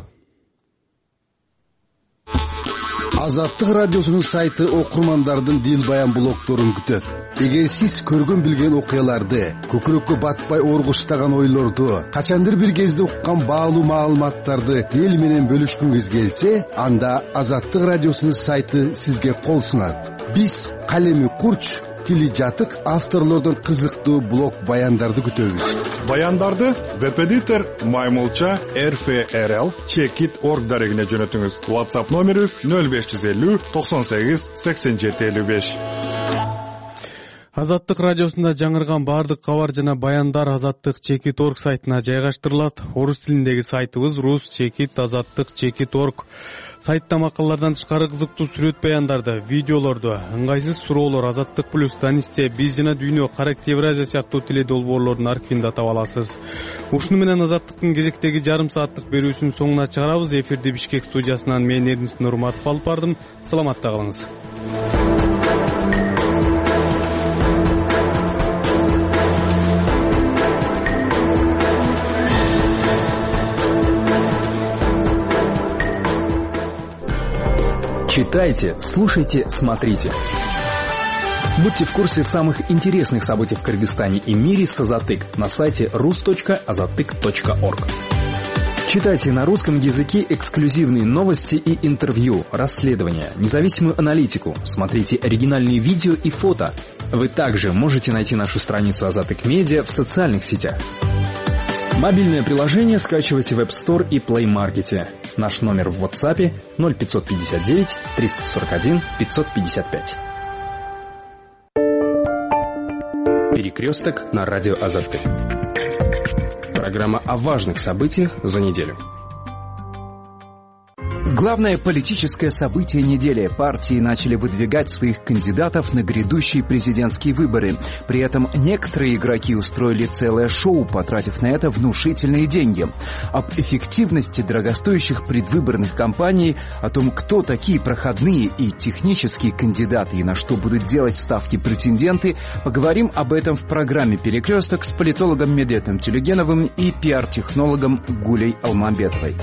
Азаттык радиосунун сайты окурмандардын дил баян блогдорун күтөт. Эгер сиз көргөн билген окуяларды, көкүрөккө батпай оргуштаган ойлорду, качандыр бир кезде уккан баалуу маалыматтарды эл менен бөлүшкүңүз келсе, анда Азаттык радиосунун сайты сизге кол сунат. Биз калеми курч, тили жатык авторлордон кызыктуу блог баяндарды күтөбүз. Баяндарды веб-эдитор Маймулча эр эф эр эл чекит точка орг дарегине жөнөтүңүз. WhatsApp номерибиз нөл беш жүз элүү токсон сегиз сексен жети элүү беш. Азаттык радиосунда жаңырган бардык кабар жана баяндар Азаттык чекит точка орг сайтына жайгаштырылат. Орус тилиндеги сайтыбыз рус чекит азаттык чекит точка орг. Сайтта макалалардан тышкары кызыктуу сүрөт баяндарды, видеолорду, ыңгайсыз суроолор, Азаттык плюс, Данисте, Биз жана Дүйнө, Каракть Евразия сыяктуу теле долбоорлордун архивинде таба аласыз. Ушуну менен Азаттыктын кезектеги жарым сааттык берүүсүнүн соңуна чыгарабыз. Эфирди Бишкек студиясынан мен Эрдинис Нурматов алып бардым. Саламатта калыңыз. Читайте, слушайте, смотрите. Будьте в курсе самых интересных событий в Кыргызстане и мире с Азаттык на сайте рус точка азаттык точка орг. Читайте на русском языке эксклюзивные новости и интервью, расследования, независимую аналитику. Смотрите оригинальные видео и фото. Вы также можете найти нашу страницу Азаттык Медиа в социальных сетях. Мобильное приложение скачивайте в App Store и Play Market. Наш номер в WhatsApp ноль пятьсот пятьдесят девять триста сорок один пятьсот пятьдесят пять. Перекресток на радио Азаттык. Программа о важных событиях за неделю. Главное политическое событие недели. Партии начали выдвигать своих кандидатов на грядущие президентские выборы. При этом некоторые игроки устроили целое шоу, потратив на это внушительные деньги. Об эффективности дорогостоящих предвыборных кампаний, о том, кто такие проходные и технические кандидаты и на что будут делать ставки претенденты, поговорим об этом в программе «Перекресток» с политологом Медетом Телегеновым и пиар-технологом Гулей Алмамбетовой.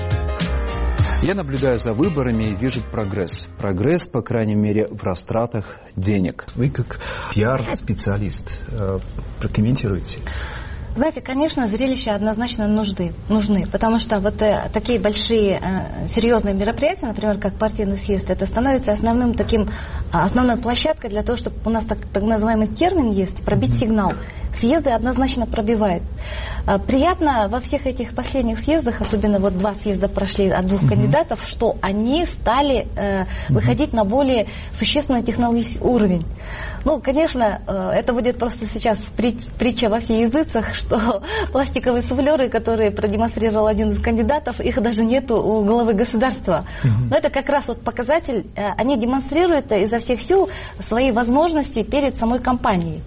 Я наблюдаю за выборами и вижу прогресс. Прогресс, по крайней мере, в растратах денег. Вы как пиар-специалист прокомментируете? Знаете, конечно, зрелища однозначно нужны, нужны, потому что вот э, такие большие э, серьезные мероприятия, например, как партийный съезд, это становится основным таким, основной площадкой для того, чтобы у нас так, так называемый термин есть, пробить сигнал. Съезды однозначно пробивают. А, приятно во всех этих последних съездах, особенно вот два съезда прошли от двух mm-hmm. кандидатов, что они стали э, выходить mm-hmm. на более существенный технологический уровень. Ну, конечно, э, это будет просто сейчас притча во всех языцах, что пластиковые суфлеры, которые продемонстрировал один из кандидатов, их даже нету у главы государства. Mm-hmm. Но это как раз вот показатель, э, они демонстрируют изо всех сил свои возможности перед самой компанией.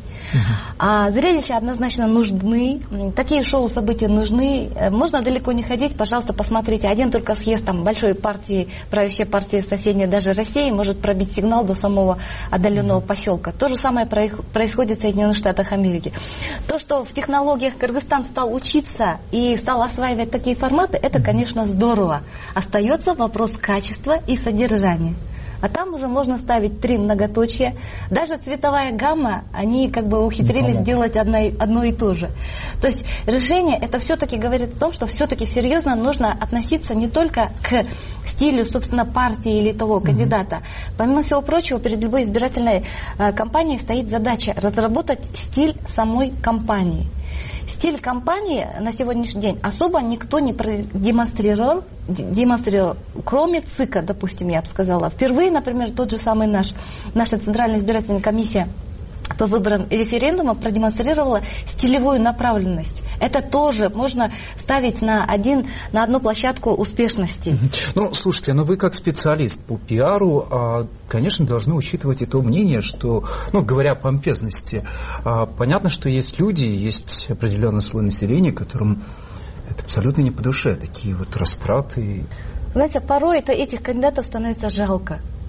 А зрелища однозначно нужны, такие шоу, события нужны. Можно далеко не ходить, пожалуйста, посмотрите. Один только съезд там большой партии, правящей партии соседней даже России может пробить сигнал до самого отдаленного поселка. То же самое происходит в Соединенных Штатах Америки. То, что в технологиях Кыргызстан стал учиться и стал осваивать такие форматы, это, конечно, здорово. Остается вопрос качества и содержания. А там уже можно ставить три многоточия. Даже цветовая гамма, они как бы ухитрились сделать одно, одно и то же. То есть решение, это все-таки говорит о том, что все-таки серьезно нужно относиться не только к стилю, собственно, партии или того кандидата. Mm-hmm. Помимо всего прочего, перед любой избирательной э, кампанией стоит задача разработать стиль самой кампании. Стиль кампании на сегодняшний день особо никто не продемонстрировал, демонстрировал, кроме ЦИКа, допустим, я бы сказала. Впервые, например, тот же самый наш, наша Центральная избирательная комиссия по выборам и референдумам продемонстрировала стилевую направленность. Это тоже можно ставить на, один, на одну площадку успешности. Ну, слушайте, но вы как специалист по пиару, конечно, должны учитывать и то мнение, что, ну, говоря о помпезности, понятно, что есть люди, есть определенный слой населения, которым это абсолютно не по душе, такие вот растраты. Знаете, порой это этих кандидатов становится жалко.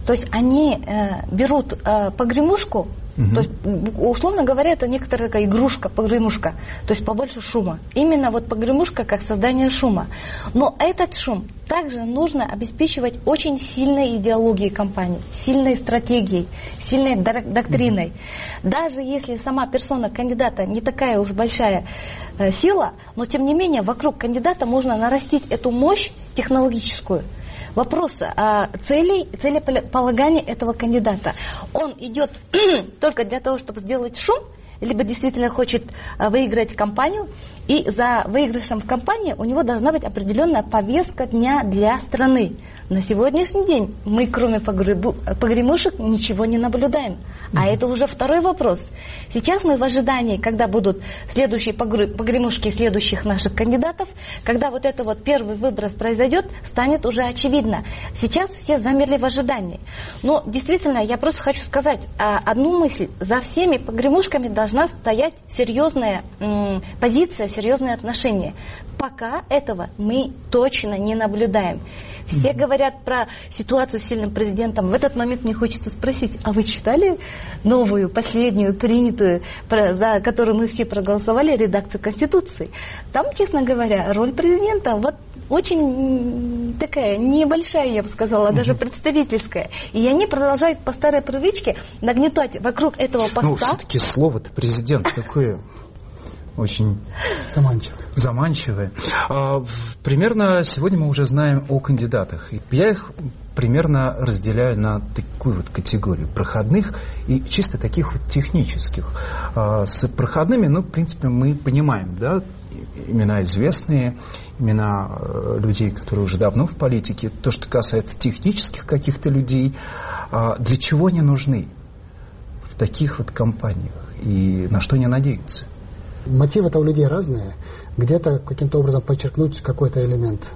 То есть они э, берут э, погремушку, угу. то есть, условно говоря, это некоторая такая игрушка, погремушка, то есть побольше шума. Именно вот погремушка как создание шума. Но этот шум также нужно обеспечивать очень сильной идеологией компании, сильной стратегией, сильной доктриной. Угу. Даже если сама персона кандидата не такая уж большая э, сила, но тем не менее вокруг кандидата можно нарастить эту мощь технологическую. Вопрос о цели, целеполагания этого кандидата. Он идет только для того, чтобы сделать шум, либо действительно хочет выиграть кампанию, и за выигрышем в кампании у него должна быть определенная повестка дня для страны. На сегодняшний день мы, кроме погремушек, ничего не наблюдаем. А это уже второй вопрос. Сейчас мы в ожидании, когда будут следующие погремушки следующих наших кандидатов, когда вот это вот первый выброс произойдет, станет уже очевидно. Сейчас все замерли в ожидании. Но действительно, я просто хочу сказать одну мысль. За всеми погремушками должна стоять серьезная м, позиция, серьезные отношения. Пока этого мы точно не наблюдаем. Все mm-hmm. говорят про ситуацию с сильным президентом. В этот момент мне хочется спросить, а вы читали новую, последнюю, принятую, за которую мы все проголосовали, редакцию Конституции? Там, честно говоря, роль президента вот очень такая небольшая, я бы сказала, mm-hmm. даже представительская. И они продолжают по старой привычке нагнетать вокруг этого поста. Ну, все-таки слово-то президент такое... очень заманчивое. заманчивое. А, примерно сегодня мы уже знаем о кандидатах. Я их примерно разделяю на такую вот категорию проходных и чисто таких вот технических. А, с проходными, ну, в принципе, мы понимаем, да, имена известные, имена э, людей, которые уже давно в политике. То, что касается технических каких-то людей, а, для чего они нужны в таких вот компаниях и на что они надеются? Мотивы-то у людей разные. Где-то каким-то образом подчеркнуть какой-то элемент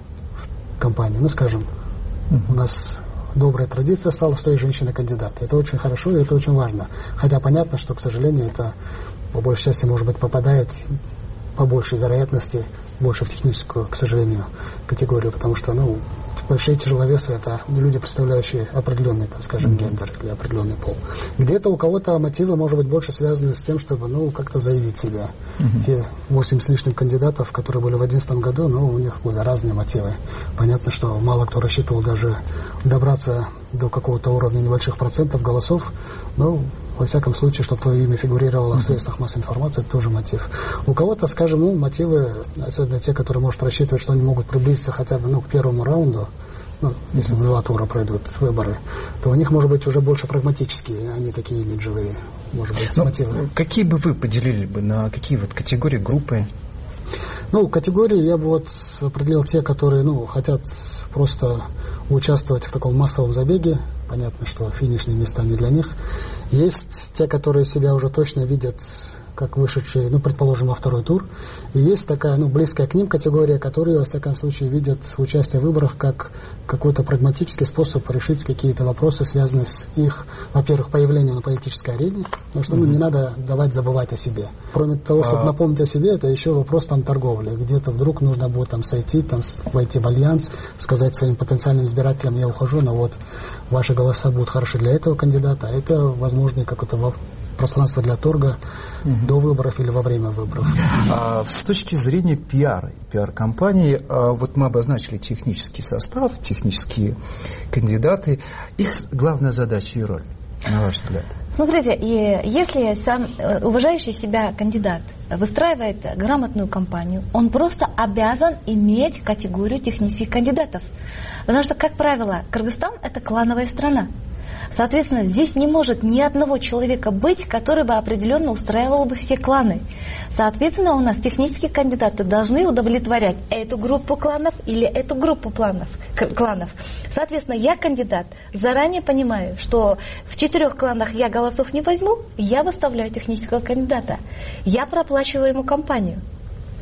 в компании. Ну, скажем, mm-hmm. у нас добрая традиция стала, что есть женщина-кандидат. Это очень хорошо и это очень важно. Хотя понятно, что, к сожалению, это по большей части, может быть, попадает по большей вероятности больше в техническую, к сожалению, категорию, потому что, ну, большие тяжеловесы — это люди, представляющие определенный, так скажем, mm-hmm. гендер или определенный пол. Где-то у кого-то мотивы, может быть, больше связаны с тем, чтобы, ну, как-то заявить себя. Mm-hmm. Те восемь с лишним кандидатов, которые были в две тысячи одиннадцатом году, ну, у них были разные мотивы. Понятно, что мало кто рассчитывал даже добраться до какого-то уровня небольших процентов голосов, но, во всяком случае, чтобы твое имя фигурировало mm-hmm. в средствах массовой информации, это тоже мотив. У кого-то, скажем, ну, мотивы, особенно те, которые могут рассчитывать, что они могут приблизиться хотя бы, ну, к первому раунду, ну, если в два тура пройдут выборы, то у них, может быть, уже больше прагматические, а не такие имиджевые, может быть, ну, мотивы. Какие бы вы поделили бы на какие вот категории, группы? Ну, категории я бы вот определил те, которые, ну, хотят просто участвовать в таком массовом забеге. Понятно, что финишные места не для них. Есть те, которые себя уже точно видят как вышедшие, ну, предположим, во второй тур. И есть такая, ну, близкая к ним категория, которые, во всяком случае, видят участие в выборах как какой-то прагматический способ решить какие-то вопросы, связанные с их, во-первых, появлением на политической арене, потому что, ну, mm-hmm. не надо давать забывать о себе. Кроме того, чтобы а... напомнить о себе, это еще вопрос там торговли. Где-то вдруг нужно будет там сойти, там войти в альянс, сказать своим потенциальным избирателям: я ухожу, но вот ваши голоса будут хороши для этого кандидата, а это, возможно, какое-то пространство для торга угу. до выборов или во время выборов. А, с точки зрения пиара, пиар-компании, а, вот мы обозначили технический состав, технические кандидаты. Их главная задача и роль, на ваш взгляд? Смотрите, и если сам уважающий себя кандидат выстраивает грамотную кампанию, он просто обязан иметь категорию технических кандидатов. Потому что, как правило, Кыргызстан – это клановая страна. Соответственно, здесь не может ни одного человека быть, который бы определенно устраивал бы все кланы. Соответственно, у нас технические кандидаты должны удовлетворять эту группу кланов или эту группу кланов. кланов. Соответственно, я кандидат, заранее понимаю, что в четырех кланах я голосов не возьму, я выставляю технического кандидата. Я проплачиваю ему кампанию.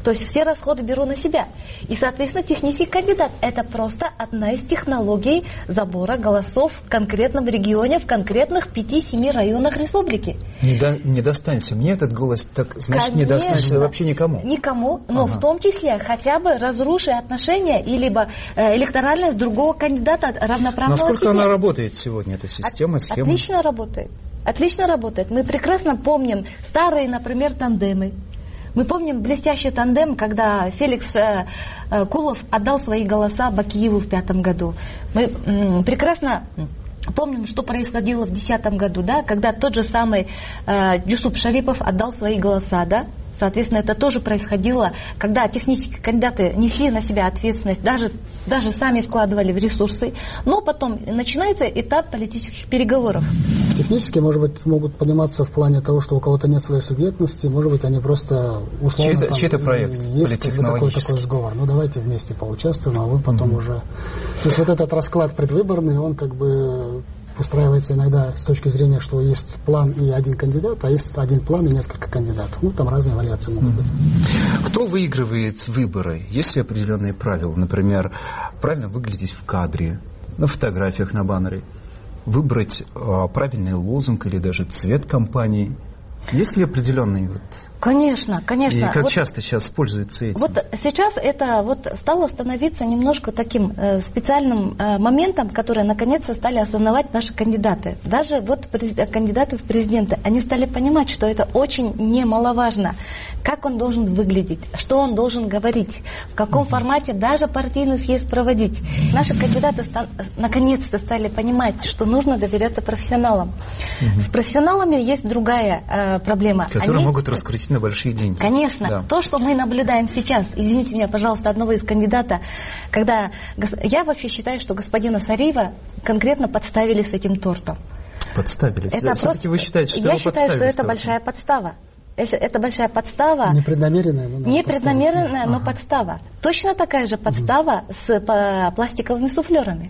То есть все расходы беру на себя. И, соответственно, технический кандидат – это просто одна из технологий забора голосов в конкретном регионе, в конкретных пяти-семи районах республики. Не, до, не достанься мне этот голос, так значит, Конечно, не достанется вообще никому. Никому, но ага. в том числе хотя бы разруши отношения и либо э, электоральность другого кандидата равноправного Насколько тебе. Она работает сегодня, эта система, От, схема? Отлично работает. Отлично работает. Мы прекрасно помним старые, например, тандемы. Мы помним блестящий тандем, когда Феликс э, э, Кулов отдал свои голоса Бакиеву в пятом году. Мы э, прекрасно помним, что происходило в десятом году, да, когда тот же самый э, Джусуп Шарипов отдал свои голоса, да. Соответственно, это тоже происходило, когда технические кандидаты несли на себя ответственность, даже, даже сами вкладывали в ресурсы, но потом начинается этап политических переговоров. Технически, может быть, могут подниматься в плане того, что у кого-то нет своей субъектности, может быть, они просто условно чей-то, там, чей-то проект есть такой, такой сговор. Ну, давайте вместе поучаствуем, а вы потом mm-hmm. уже... То есть вот этот расклад предвыборный, он как бы... устраивается иногда с точки зрения, что есть план и один кандидат, а есть один план и несколько кандидатов. Ну, там разные вариации могут быть. Кто выигрывает выборы? Есть ли определенные правила? Например, правильно выглядеть в кадре, на фотографиях, на баннере, выбрать а, правильный лозунг или даже цвет кампании. Есть ли определенные вот... Конечно, конечно. И как вот, часто сейчас пользуются этим? Вот сейчас это вот стало становиться немножко таким э, специальным э, моментом, который наконец-то стали осознавать наши кандидаты. Даже вот кандидаты в президенты, они стали понимать, что это очень немаловажно. Как он должен выглядеть, что он должен говорить, в каком uh-huh. формате даже партийный съезд проводить. Наши кандидаты ста- наконец-то стали понимать, что нужно доверяться профессионалам. Uh-huh. С профессионалами есть другая э, проблема. Которые они... могут раскрутить на большие деньги. Конечно. Да. То, что мы наблюдаем сейчас, извините меня, пожалуйста, одного из кандидата, когда... Я вообще считаю, что господина Сариева конкретно подставили с этим тортом. Подставили? Это Все-таки просто... вы считаете, что Я его считаю, что это того? большая подстава. Это большая подстава. Непреднамеренная, но, Непреднамеренная, подстава. но ага. подстава. Точно такая же подстава угу. с по, пластиковыми суфлерами.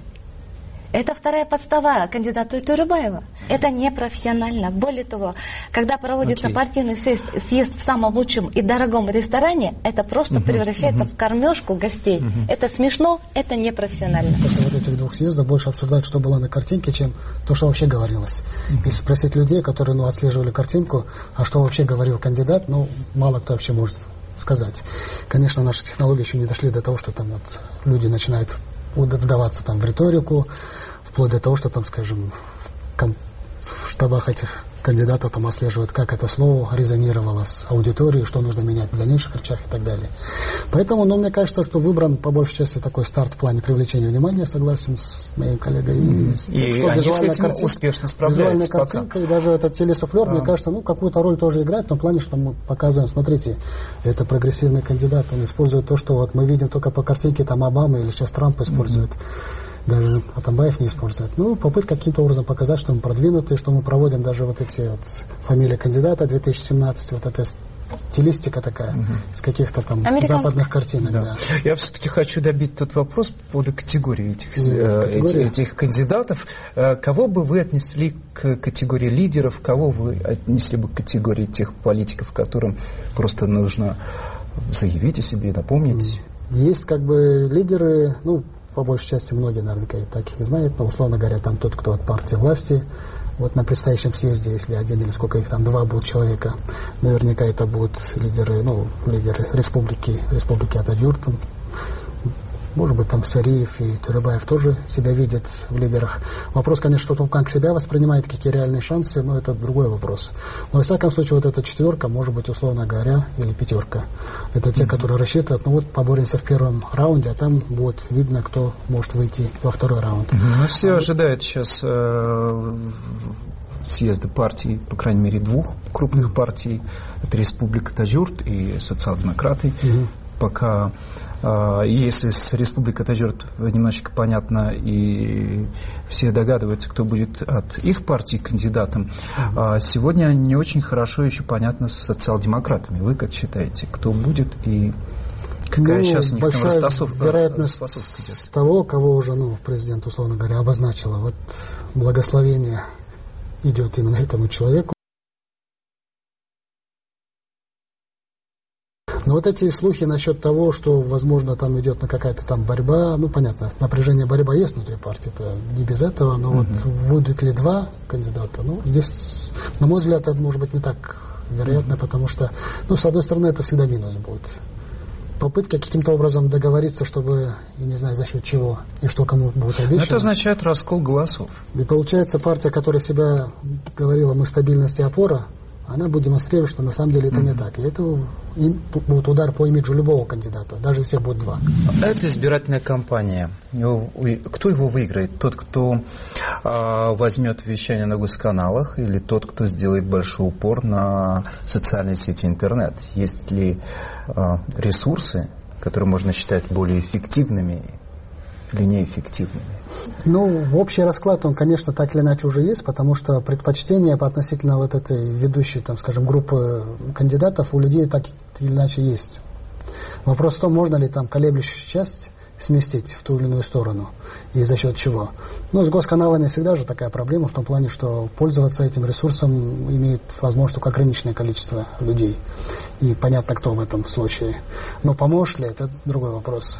Это вторая подстава кандидату Турыбаева. Это непрофессионально. Более того, когда проводится okay. партийный съезд, съезд в самом лучшем и дорогом ресторане, это просто uh-huh. превращается uh-huh. в кормежку гостей. Uh-huh. Это смешно, это непрофессионально. После вот этих двух съездов больше обсуждают, что было на картинке, чем то, что вообще говорилось. Uh-huh. Если спросить людей, которые ну, отслеживали картинку, а что вообще говорил кандидат, ну, мало кто вообще может сказать. Конечно, наши технологии еще не дошли до того, что там вот люди начинают вдаваться там в риторику, вплоть до того, что там, скажем, в, ком- в штабах этих кандидатов там отслеживают, как это слово резонировало с аудиторией, что нужно менять в дальнейших речах и так далее. Поэтому, ну, мне кажется, что выбран по большей части такой старт в плане привлечения внимания, согласен с моим коллегой. И, и что они визуальная с этим картинка, успешно справляются. Визуальная картинка пока. И даже этот телесуфлер, а. мне кажется, ну, какую-то роль тоже играет в том плане, что мы показываем, смотрите, это прогрессивный кандидат, он использует то, что вот мы видим только по картинке, там Обама или сейчас Трамп использует. Mm-hmm. Даже Атамбаев не использует. Ну, попытка каким-то образом показать, что мы продвинутые, что мы проводим даже вот эти вот фамилии кандидата две тысячи семнадцать, вот эта стилистика такая, угу. из каких-то там западных картинок. Да. Да. Я все-таки хочу добить тот вопрос по поводу категории этих, э, этих, этих кандидатов. Э, кого бы вы отнесли к категории лидеров, кого вы отнесли бы к категории тех политиков, которым просто нужно заявить о себе, напомнить? Есть как бы лидеры, ну, по большей части многие наверняка и так их знают, но, условно говоря, там тот, кто от партии власти, вот на предстоящем съезде, если один или сколько их там, два будут человека, наверняка это будут лидеры, ну, лидеры республики, республики Атаджурт, может быть, там Сариев и Турыбаев тоже себя видят в лидерах. Вопрос, конечно, что он как себя воспринимает, какие реальные шансы, но это другой вопрос. Но, во всяком случае, вот эта четверка, может быть, условно говоря, или пятерка. Это те, mm-hmm. которые рассчитывают, ну вот, поборемся в первом раунде, а там будет видно, кто может выйти во второй раунд. Mm-hmm. Ну, все а ожидают сейчас э, съезда партий, по крайней мере, двух крупных партий. Это Республика Таджурт и социал-демократы. Mm-hmm. Пока, если с Республикой Таджурт немножечко понятно, и все догадываются, кто будет от их партии кандидатом, сегодня не очень хорошо еще понятно с социал-демократами. Вы как считаете, кто будет и какая ну, сейчас у них большая растасовка, вероятность идет? Того, кого уже ну, президент, условно говоря, обозначила. Вот благословение идет именно этому человеку. Но вот эти слухи насчет того, что, возможно, там идет на какая-то там борьба, ну, понятно, напряжение, борьба есть внутри партии, это не без этого, но mm-hmm. вот будет ли два кандидата, ну, здесь, на мой взгляд, это может быть не так вероятно, mm-hmm. потому что, ну, с одной стороны, это всегда минус будет. Попытка каким-то образом договориться, чтобы, я не знаю, за счет чего и что кому будет обещано. Это означает раскол голосов. И получается, партия, которая себя говорила, мы стабильность и опора, она будет демонстрировать, что на самом деле это mm-hmm. не так. И это им будет удар по имиджу любого кандидата, даже если будет два. Это избирательная кампания. Кто его выиграет? Тот, кто а, возьмет вещание на госканалах, или тот, кто сделает большой упор на социальные сети интернет? Есть ли а, ресурсы, которые можно считать более эффективными или неэффективными? Ну, общий расклад, он, конечно, так или иначе уже есть, потому что предпочтения по относительно вот этой ведущей, там, скажем, группы кандидатов у людей так или иначе есть. Вопрос в том, можно ли там колеблющую часть сместить в ту или иную сторону и за счет чего. Ну, с госканалами всегда же такая проблема в том плане, что пользоваться этим ресурсом имеет возможность только ограниченное количество людей. И понятно, кто в этом случае. Но поможет ли, это другой вопрос.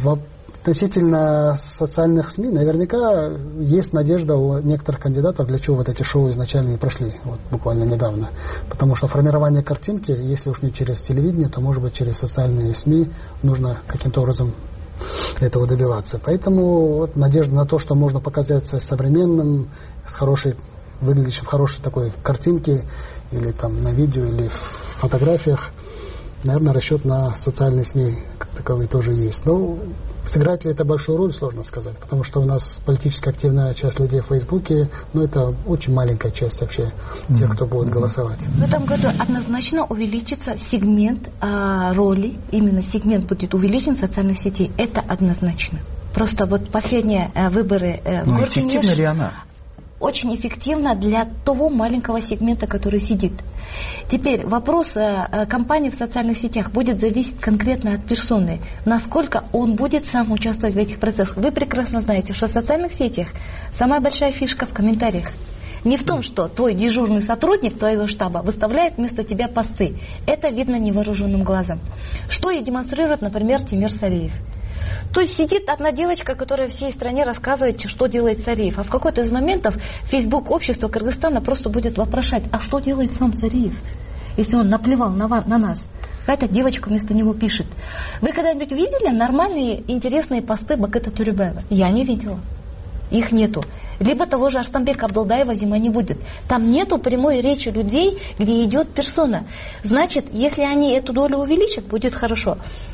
Относительно социальных СМИ, наверняка есть надежда у некоторых кандидатов, для чего вот эти шоу изначально и прошли, вот буквально недавно. Потому что формирование картинки, если уж не через телевидение, то, может быть, через социальные СМИ нужно каким-то образом этого добиваться. Поэтому вот надежда на то, что можно показаться современным, с хорошей, выглядящим в хорошей такой картинке, или там на видео, или в фотографиях, наверное, расчет на социальные СМИ как таковые тоже есть. Но сыграет ли это большую роль, сложно сказать, потому что у нас политически активная часть людей в Фейсбуке, но это очень маленькая часть вообще тех, кто будет голосовать. В этом году однозначно увеличится сегмент а, роли, именно сегмент будет увеличен социальных сетей, это однозначно. Просто вот последние а, выборы а, в Но городе эффективна ли она? Очень эффективно для того маленького сегмента, который сидит. Теперь вопрос э, кампании в социальных сетях будет зависеть конкретно от персоны, насколько он будет сам участвовать в этих процессах. Вы прекрасно знаете, что в социальных сетях самая большая фишка в комментариях. Не в том, что твой дежурный сотрудник твоего штаба выставляет вместо тебя посты. Это видно невооруженным глазом. Что и демонстрирует, например, Тимир Сариев. То есть сидит одна девочка, которая всей стране рассказывает, что делает Сариев. А в какой-то из моментов Facebook общество Кыргызстана просто будет вопрошать, а что делает сам Сариев, если он наплевал на, на нас. Какая-то девочка вместо него пишет. Вы когда-нибудь видели нормальные, интересные посты Бакыта Турюбаева? Я не видела. Их нету. Либо того же Арстамбека Абдулдаева зима не будет. Там нету прямой речи людей, где идет персона. Значит, если они эту долю увеличат, будет хорошо.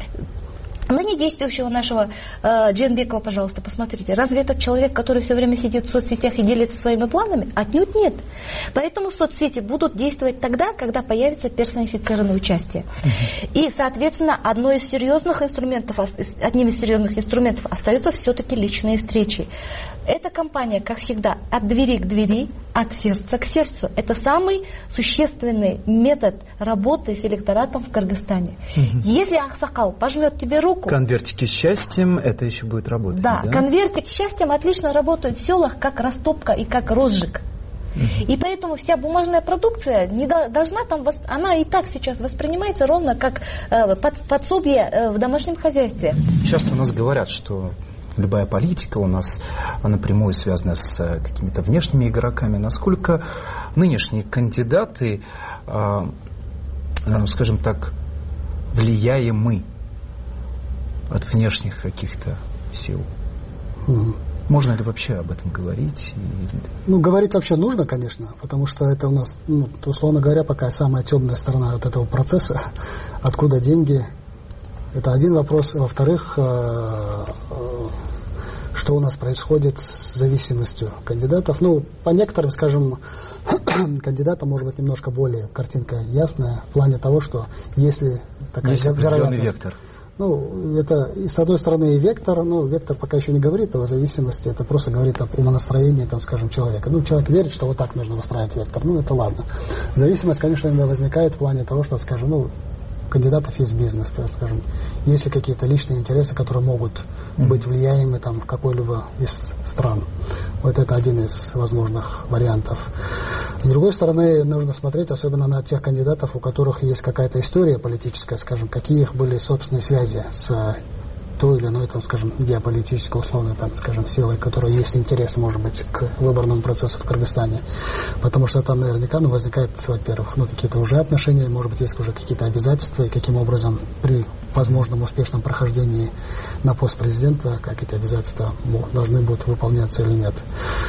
Ныне действующего нашего э, Джейнбекова, пожалуйста, посмотрите. Разве этот человек, который все время сидит в соцсетях и делится своими планами? Отнюдь нет. Поэтому соцсети будут действовать тогда, когда появится персонифицированное участие. И, соответственно, одной из серьезных инструментов, одним из серьезных инструментов остаются все-таки личные встречи. Эта кампания, как всегда, от двери к двери, от сердца к сердцу. Это самый существенный метод работы с электоратом в Кыргызстане. Угу. Если Аксакал пожмет тебе руку... Конвертики с счастьем, это еще будет работать. Да, да? конвертик с счастьем отлично работают в селах, как растопка и как розжиг. Угу. И поэтому вся бумажная продукция не должна там... Она и так сейчас воспринимается ровно как э, под, подсобие э, в домашнем хозяйстве. Часто у нас говорят, что... Любая политика у нас напрямую связана с какими-то внешними игроками. Насколько нынешние кандидаты, скажем так, влияемы от внешних каких-то сил? Угу. Можно ли вообще об этом говорить? Ну, говорить вообще нужно, конечно, потому что это у нас, ну, условно говоря, пока самая темная сторона вот этого процесса. Откуда деньги? Это один вопрос. Во-вторых, что у нас происходит с зависимостью кандидатов. Ну, по некоторым, скажем, кандидатам может быть немножко более картинка ясная в плане того, что если такая есть определенный вектор. Ну, это, и с одной стороны, и вектор, но вектор пока еще не говорит о зависимости, это просто говорит о умонастроении, там, скажем, человека. Ну, человек верит, что вот так нужно выстраивать вектор, ну, это ладно. Зависимость, конечно, иногда возникает в плане того, что, скажем, ну, у кандидатов есть бизнес, так скажем, есть ли какие-то личные интересы, которые могут быть влияемы там в какой-либо из стран. Вот это один из возможных вариантов. С другой стороны, нужно смотреть особенно на тех кандидатов, у которых есть какая-то история политическая, скажем, какие их были собственные связи с той или иной, там, скажем, геополитической, условно, там, скажем, силой, которой есть интерес, может быть, к выборному процессу в Кыргызстане. Потому что там наверняка ну, возникают, во-первых, ну, какие-то уже отношения, может быть, есть уже какие-то обязательства, и каким образом при возможном успешном прохождении на пост президента, как эти обязательства должны будут выполняться или нет.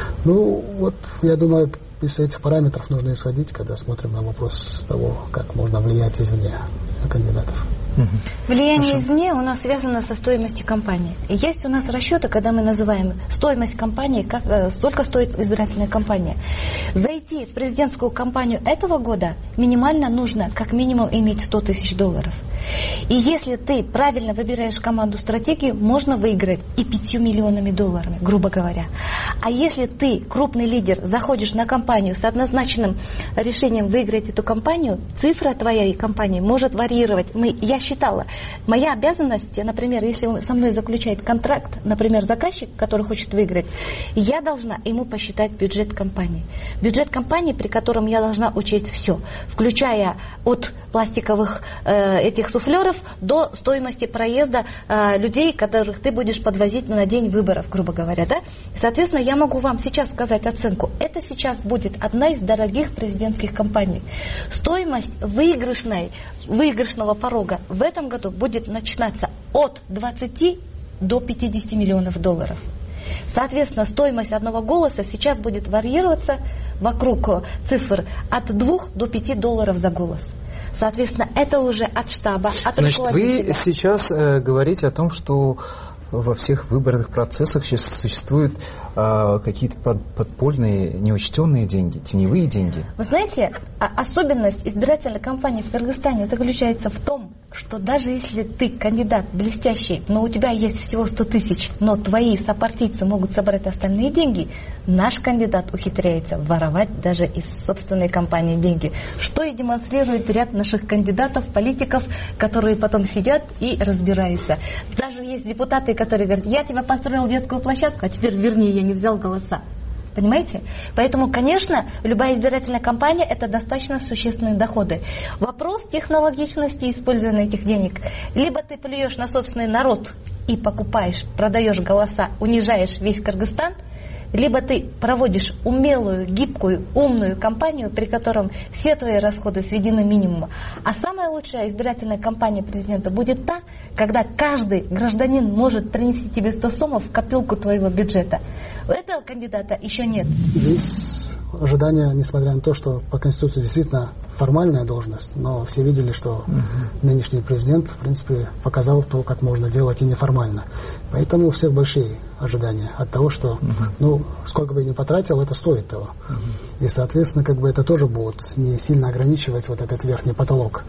Ну, вот, я думаю, из этих параметров нужно исходить, когда смотрим на вопрос того, как можно влиять извне на кандидатов. Влияние Хорошо. извне у нас связано со стоимостью кампании. И есть у нас расчеты, когда мы называем стоимость кампании, как, э, столько стоит избирательная кампания. Зайти в президентскую кампанию этого года минимально нужно как минимум иметь сто тысяч долларов. И если ты правильно выбираешь команду стратегии, можно выиграть и пятью миллионами долларов, грубо говоря. А если ты, крупный лидер, заходишь на кампанию с однозначным решением выиграть эту кампанию, цифра твоей кампании может варьировать. Мы, я считала, моя обязанность, например, если он со мной заключает контракт, например, заказчик, который хочет выиграть, я должна ему посчитать бюджет компании. Бюджет компании, при котором я должна учесть все, включая от пластиковых э, этих суфлеров до стоимости проезда э, людей, которых ты будешь подвозить на день выборов, грубо говоря. Да? Соответственно, я могу вам сейчас сказать оценку. Это сейчас будет одна из дорогих президентских кампаний. Стоимость выигрышной, выигрышного порога в этом году будет начинаться от двадцати до пятидесяти миллионов долларов. Соответственно, стоимость одного голоса сейчас будет варьироваться вокруг цифр от двух до пяти долларов за голос. Соответственно, это уже от штаба, от Значит, руководителя. вы сейчас э, говорите о том, что во всех выборных процессах сейчас существуют э, какие-то под, подпольные, неучтенные деньги, теневые деньги. Вы знаете, особенность избирательной кампании в Кыргызстане заключается в том, что даже если ты кандидат блестящий, но у тебя есть всего сто тысяч, но твои сопартийцы могут собрать остальные деньги, наш кандидат ухитряется воровать даже из собственной кампании деньги, что и демонстрирует ряд наших кандидатов, политиков, которые потом сидят и разбираются. Даже есть депутаты, которые говорят: я тебе построил детскую площадку, а теперь верни, я не взял голоса. Понимаете? Поэтому, конечно, любая избирательная кампания – это достаточно существенные доходы. Вопрос технологичности использования этих денег. Либо ты плюешь на собственный народ и покупаешь, продаешь голоса, унижаешь весь Кыргызстан, либо ты проводишь умелую, гибкую, умную кампанию, при котором все твои расходы сведены к минимуму. А самая лучшая избирательная кампания президента будет та, когда каждый гражданин может принести тебе сто сомов в копилку твоего бюджета. У этого кандидата еще нет. Есть ожидания, несмотря на то, что по Конституции действительно формальная должность, но все видели, что угу. нынешний президент, в принципе, показал то, как можно делать и неформально. Поэтому у всех большие ожидания от того, что, угу. ну, сколько бы я ни потратил, это стоит того. Угу. И, соответственно, как бы это тоже будет не сильно ограничивать вот этот верхний потолок.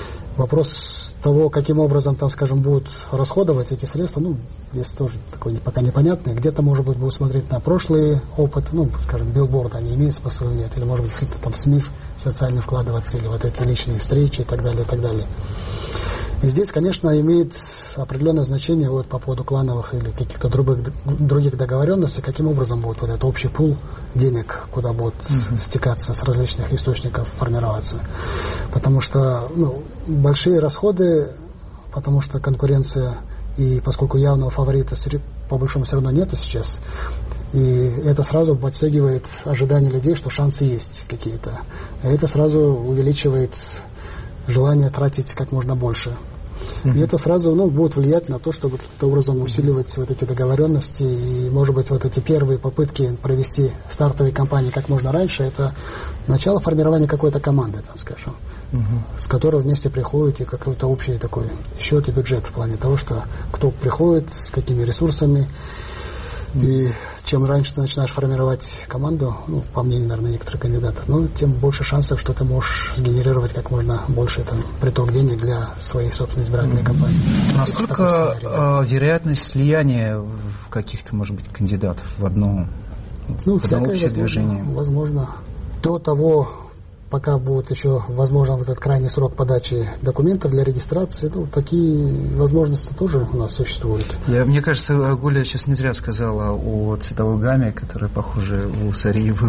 Вопрос того, каким образом, там, скажем, будут расходовать эти средства, ну, есть тоже такой пока непонятный. Где-то, может быть, будут смотреть на прошлый опыт, ну, скажем, билборды, они имеют смысл или нет, или, может быть, действительно там в СМИ социально вкладываться, или вот эти личные встречи и так далее, и так далее. И здесь, конечно, имеет определенное значение вот по поводу клановых или каких-то других, других договоренностей, каким образом будет вот этот общий пул денег, куда будут mm-hmm. стекаться с различных источников, формироваться. Потому что ну, большие расходы, потому что конкуренция, и поскольку явного фаворита по большому все равно нету сейчас, и это сразу подстегивает ожидания людей, что шансы есть какие-то. И это сразу увеличивает желание тратить как можно больше. Mm-hmm. И это сразу ну, будет влиять на то, чтобы каким-то образом усиливать вот эти договоренности. И, может быть, вот эти первые попытки провести стартовые кампании как можно раньше, это начало формирования какой-то команды, там, скажем, mm-hmm. с которой вместе приходит и какой-то общий такой счет и бюджет в плане того, что кто приходит, с какими ресурсами. Mm-hmm. И чем раньше ты начинаешь формировать команду, ну, по мнению, наверное, некоторых кандидатов, ну, тем больше шансов, что ты можешь сгенерировать как можно больше там, приток денег для своей собственной избирательной mm-hmm. кампании. Насколько э, вероятность слияния каких-то, может быть, кандидатов в одно, ну, в одно общее возможно, движение? Возможно. До того пока будет еще возможен этот крайний срок подачи документов для регистрации, ну, такие возможности тоже у нас существуют. Я, мне кажется, Гуля сейчас не зря сказала о цветовой гамме, которая похожа у Сариевой.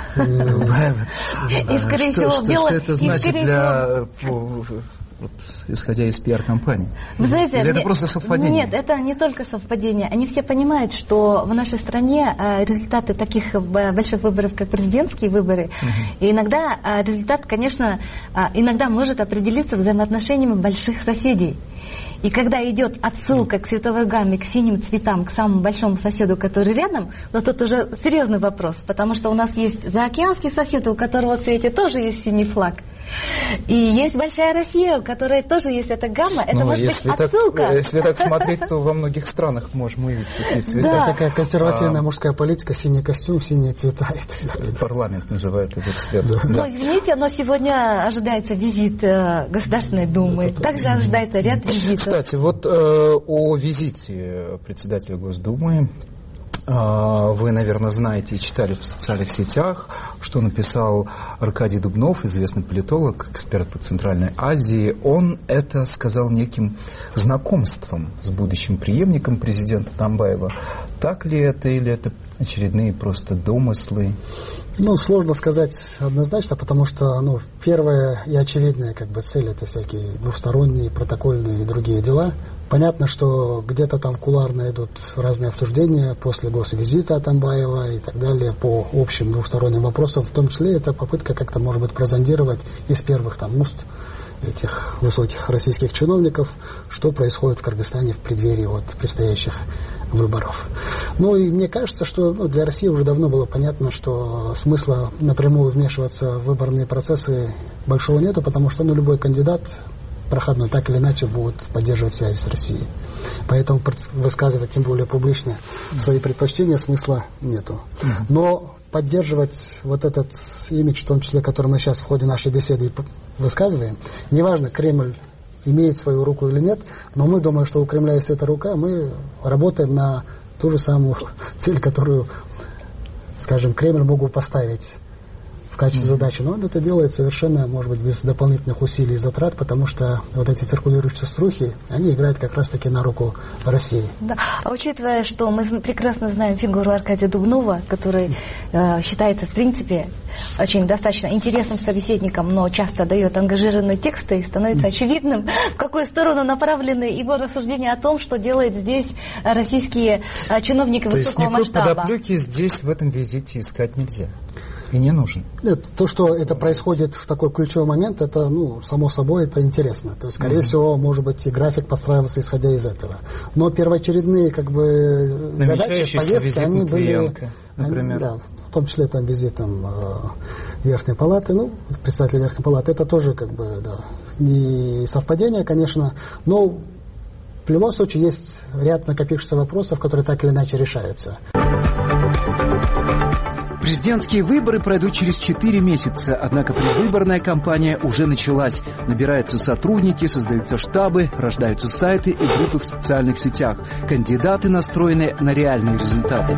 И, скорее всего, белое... Что это значит для... Вот, исходя из пиар-компании. Вы знаете, Или это мне... просто совпадение? Нет, это не только совпадение. Они все понимают, что в нашей стране результаты таких больших выборов, как президентские выборы, угу. и иногда результат, конечно, иногда может определиться взаимоотношениями больших соседей. И когда идет отсылка к цветовой гамме, к синим цветам, к самому большому соседу, который рядом, но тут уже серьезный вопрос, потому что у нас есть заокеанский сосед, у которого в цвете тоже есть синий флаг. И есть большая Россия, у которой тоже есть эта гамма. Это ну, может если быть так, отсылка. Если так смотреть, то во многих странах можем увидеть такие цвета. Да. Такая консервативная а, мужская политика, синий костюм, синие цвета. Парламент называет этот цвет. Да. Но извините, но сегодня ожидается визит э, Государственной Думы. Это, Также ожидается ряд визитов. Кстати, вот э, о визите председателя Госдумы. Вы, наверное, знаете и читали в социальных сетях, что написал Аркадий Дубнов, известный политолог, эксперт по Центральной Азии. Он это сказал неким знакомством с будущим преемником президента Атамбаева. Так ли это или это очередные просто домыслы? Ну, сложно сказать однозначно, потому что, ну, первая и очевидная как бы цель — это всякие двусторонние, протокольные и другие дела. Понятно, что где-то там кулуарно идут разные обсуждения после госвизита Атамбаева и так далее по общим двусторонним вопросам, в том числе это попытка как-то, может быть, прозондировать из первых там уст этих высоких российских чиновников, что происходит в Кыргызстане в преддверии вот предстоящих выборов. Ну и мне кажется, что ну, для России уже давно было понятно, что смысла напрямую вмешиваться в выборные процессы большого нету, потому что ну, любой кандидат проходной так или иначе будет поддерживать связи с Россией. Поэтому высказывать, тем более публично, свои предпочтения смысла нету. Но поддерживать вот этот имидж, в том числе, который мы сейчас в ходе нашей беседы высказываем, неважно, Кремль имеет свою руку или нет, но мы думаем, что у Кремля есть эта рука, мы работаем на ту же самую цель, которую, скажем, Кремль мог бы поставить в качестве задачи. Но он это делает совершенно, может быть, без дополнительных усилий и затрат, потому что вот эти циркулирующие слухи, они играют как раз-таки на руку России. Да. А учитывая, что мы прекрасно знаем фигуру Аркадия Дубнова, который э, считается, в принципе, очень достаточно интересным собеседником, но часто дает ангажированные тексты, и становится очевидным, в какую сторону направлены его рассуждения о том, что делают здесь российские э, чиновники То высокого есть масштаба. никакой подоплеки здесь в этом визите искать нельзя. И не нужен. Нет, то, что это происходит в такой ключевой момент, это, ну, само собой, это интересно. То есть, скорее mm-hmm. всего, может быть, и график подстраивался, исходя из этого. Но первоочередные, как бы, задачи, повестки, они были... Например. Они, да, в том числе там визит там, э, Верхней Палаты, ну, представитель Верхней Палаты, это тоже, как бы, да, не совпадение, конечно, но в любом случае есть ряд накопившихся вопросов, которые так или иначе решаются. Президентские выборы пройдут через четыре месяца, однако предвыборная кампания уже началась. Набираются сотрудники, создаются штабы, рождаются сайты и группы в социальных сетях. Кандидаты настроены на реальные результаты.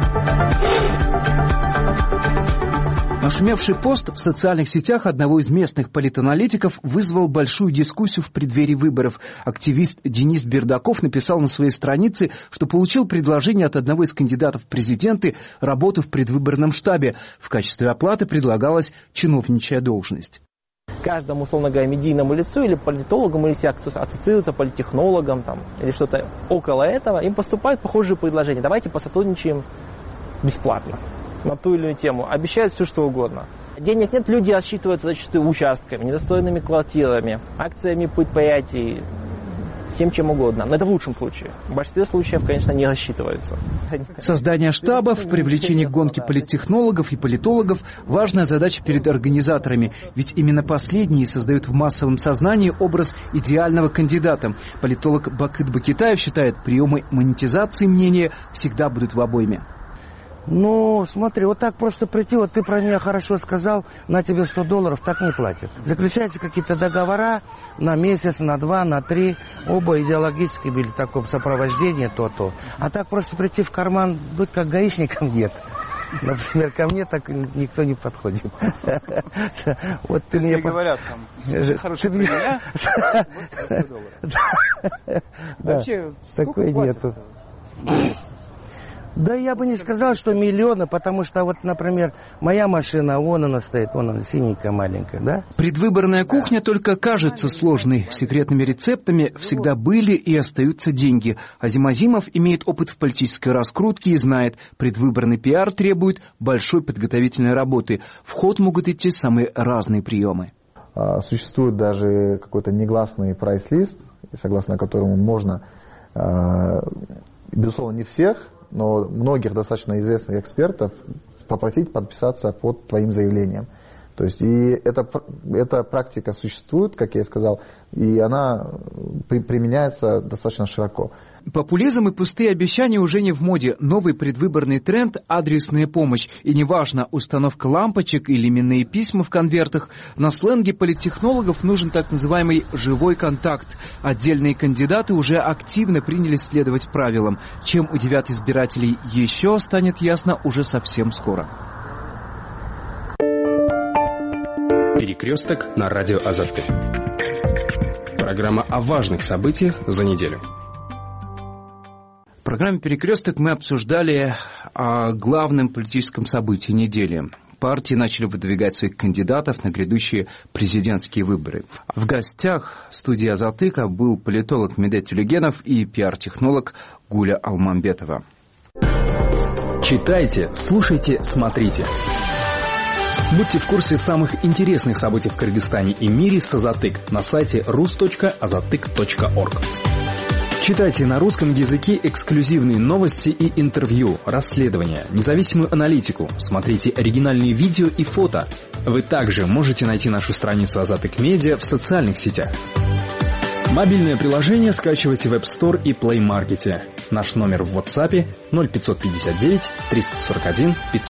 Нашумевший пост в социальных сетях одного из местных политаналитиков вызвал большую дискуссию в преддверии выборов. Активист Денис Бердаков написал на своей странице, что получил предложение от одного из кандидатов в президенты работу в предвыборном штабе. В качестве оплаты предлагалась чиновничья должность. Каждому, условно говоря, медийному лицу или политологам, или если кто ассоциируется политтехнологом там, или что-то около этого, им поступают похожие предложения. Давайте посотрудничаем бесплатно на ту или иную тему. Обещают все, что угодно. Денег нет, люди рассчитываются зачастую участками, недостроенными квартирами, акциями предприятий, всем чем угодно. Но это в лучшем случае. В большинстве случаев, конечно, не рассчитываются. Создание штабов, привлечение к гонке политтехнологов и политологов – важная задача перед организаторами. Ведь именно последние создают в массовом сознании образ идеального кандидата. Политолог Бакыт Бакитаев считает, приемы монетизации мнения всегда будут в обойме. Ну, смотри, вот так просто прийти, вот ты про меня хорошо сказал, на тебе сто долларов, так не платят. Заключаются какие-то договора на месяц, на два, на три, оба идеологические были в таком сопровождении, то-то. А так просто прийти в карман, быть как гаишником где-то. Например, ко мне так никто не подходит. Вот ты мне говорят там, хороший меня, вообще такой нету. Да я бы не сказал, что миллионы, потому что вот, например, моя машина, вон она стоит, вон она синенькая, маленькая, да? Предвыборная кухня только кажется сложной. Секретными рецептами всегда были и остаются деньги. Азим Азимов имеет опыт в политической раскрутке и знает, предвыборный пиар требует большой подготовительной работы. В ход могут идти самые разные приемы. Существует даже какой-то негласный прайс-лист, согласно которому можно, безусловно, не всех, но многих достаточно известных экспертов попросить подписаться под твоим заявлением. То есть и эта, эта практика существует, как я и сказал, и она при, применяется достаточно широко. Популизм и пустые обещания уже не в моде. Новый предвыборный тренд – адресная помощь. И неважно, установка лампочек или именные письма в конвертах, на сленге политтехнологов нужен так называемый «живой контакт». Отдельные кандидаты уже активно принялись следовать правилам. Чем удивят избирателей еще, станет ясно уже совсем скоро. Перекресток на радио Азаттык. Программа о важных событиях за неделю. В программе «Перекресток» мы обсуждали о главном политическом событии недели. Партии начали выдвигать своих кандидатов на грядущие президентские выборы. В гостях в студии Азаттыка был политолог Медет Тюлегенов и пиар-технолог Гуля Алмамбетова. Читайте, слушайте, смотрите. Будьте в курсе самых интересных событий в Кыргызстане и мире с Азаттык на сайте рус точка азаттык точка орг. Читайте на русском языке эксклюзивные новости и интервью, расследования, независимую аналитику. Смотрите оригинальные видео и фото. Вы также можете найти нашу страницу Азаттык Медиа в социальных сетях. Мобильное приложение скачивайте в App Store и Play Market. Наш номер в WhatsApp ноль пятьсот пятьдесят девять триста сорок один пятьсот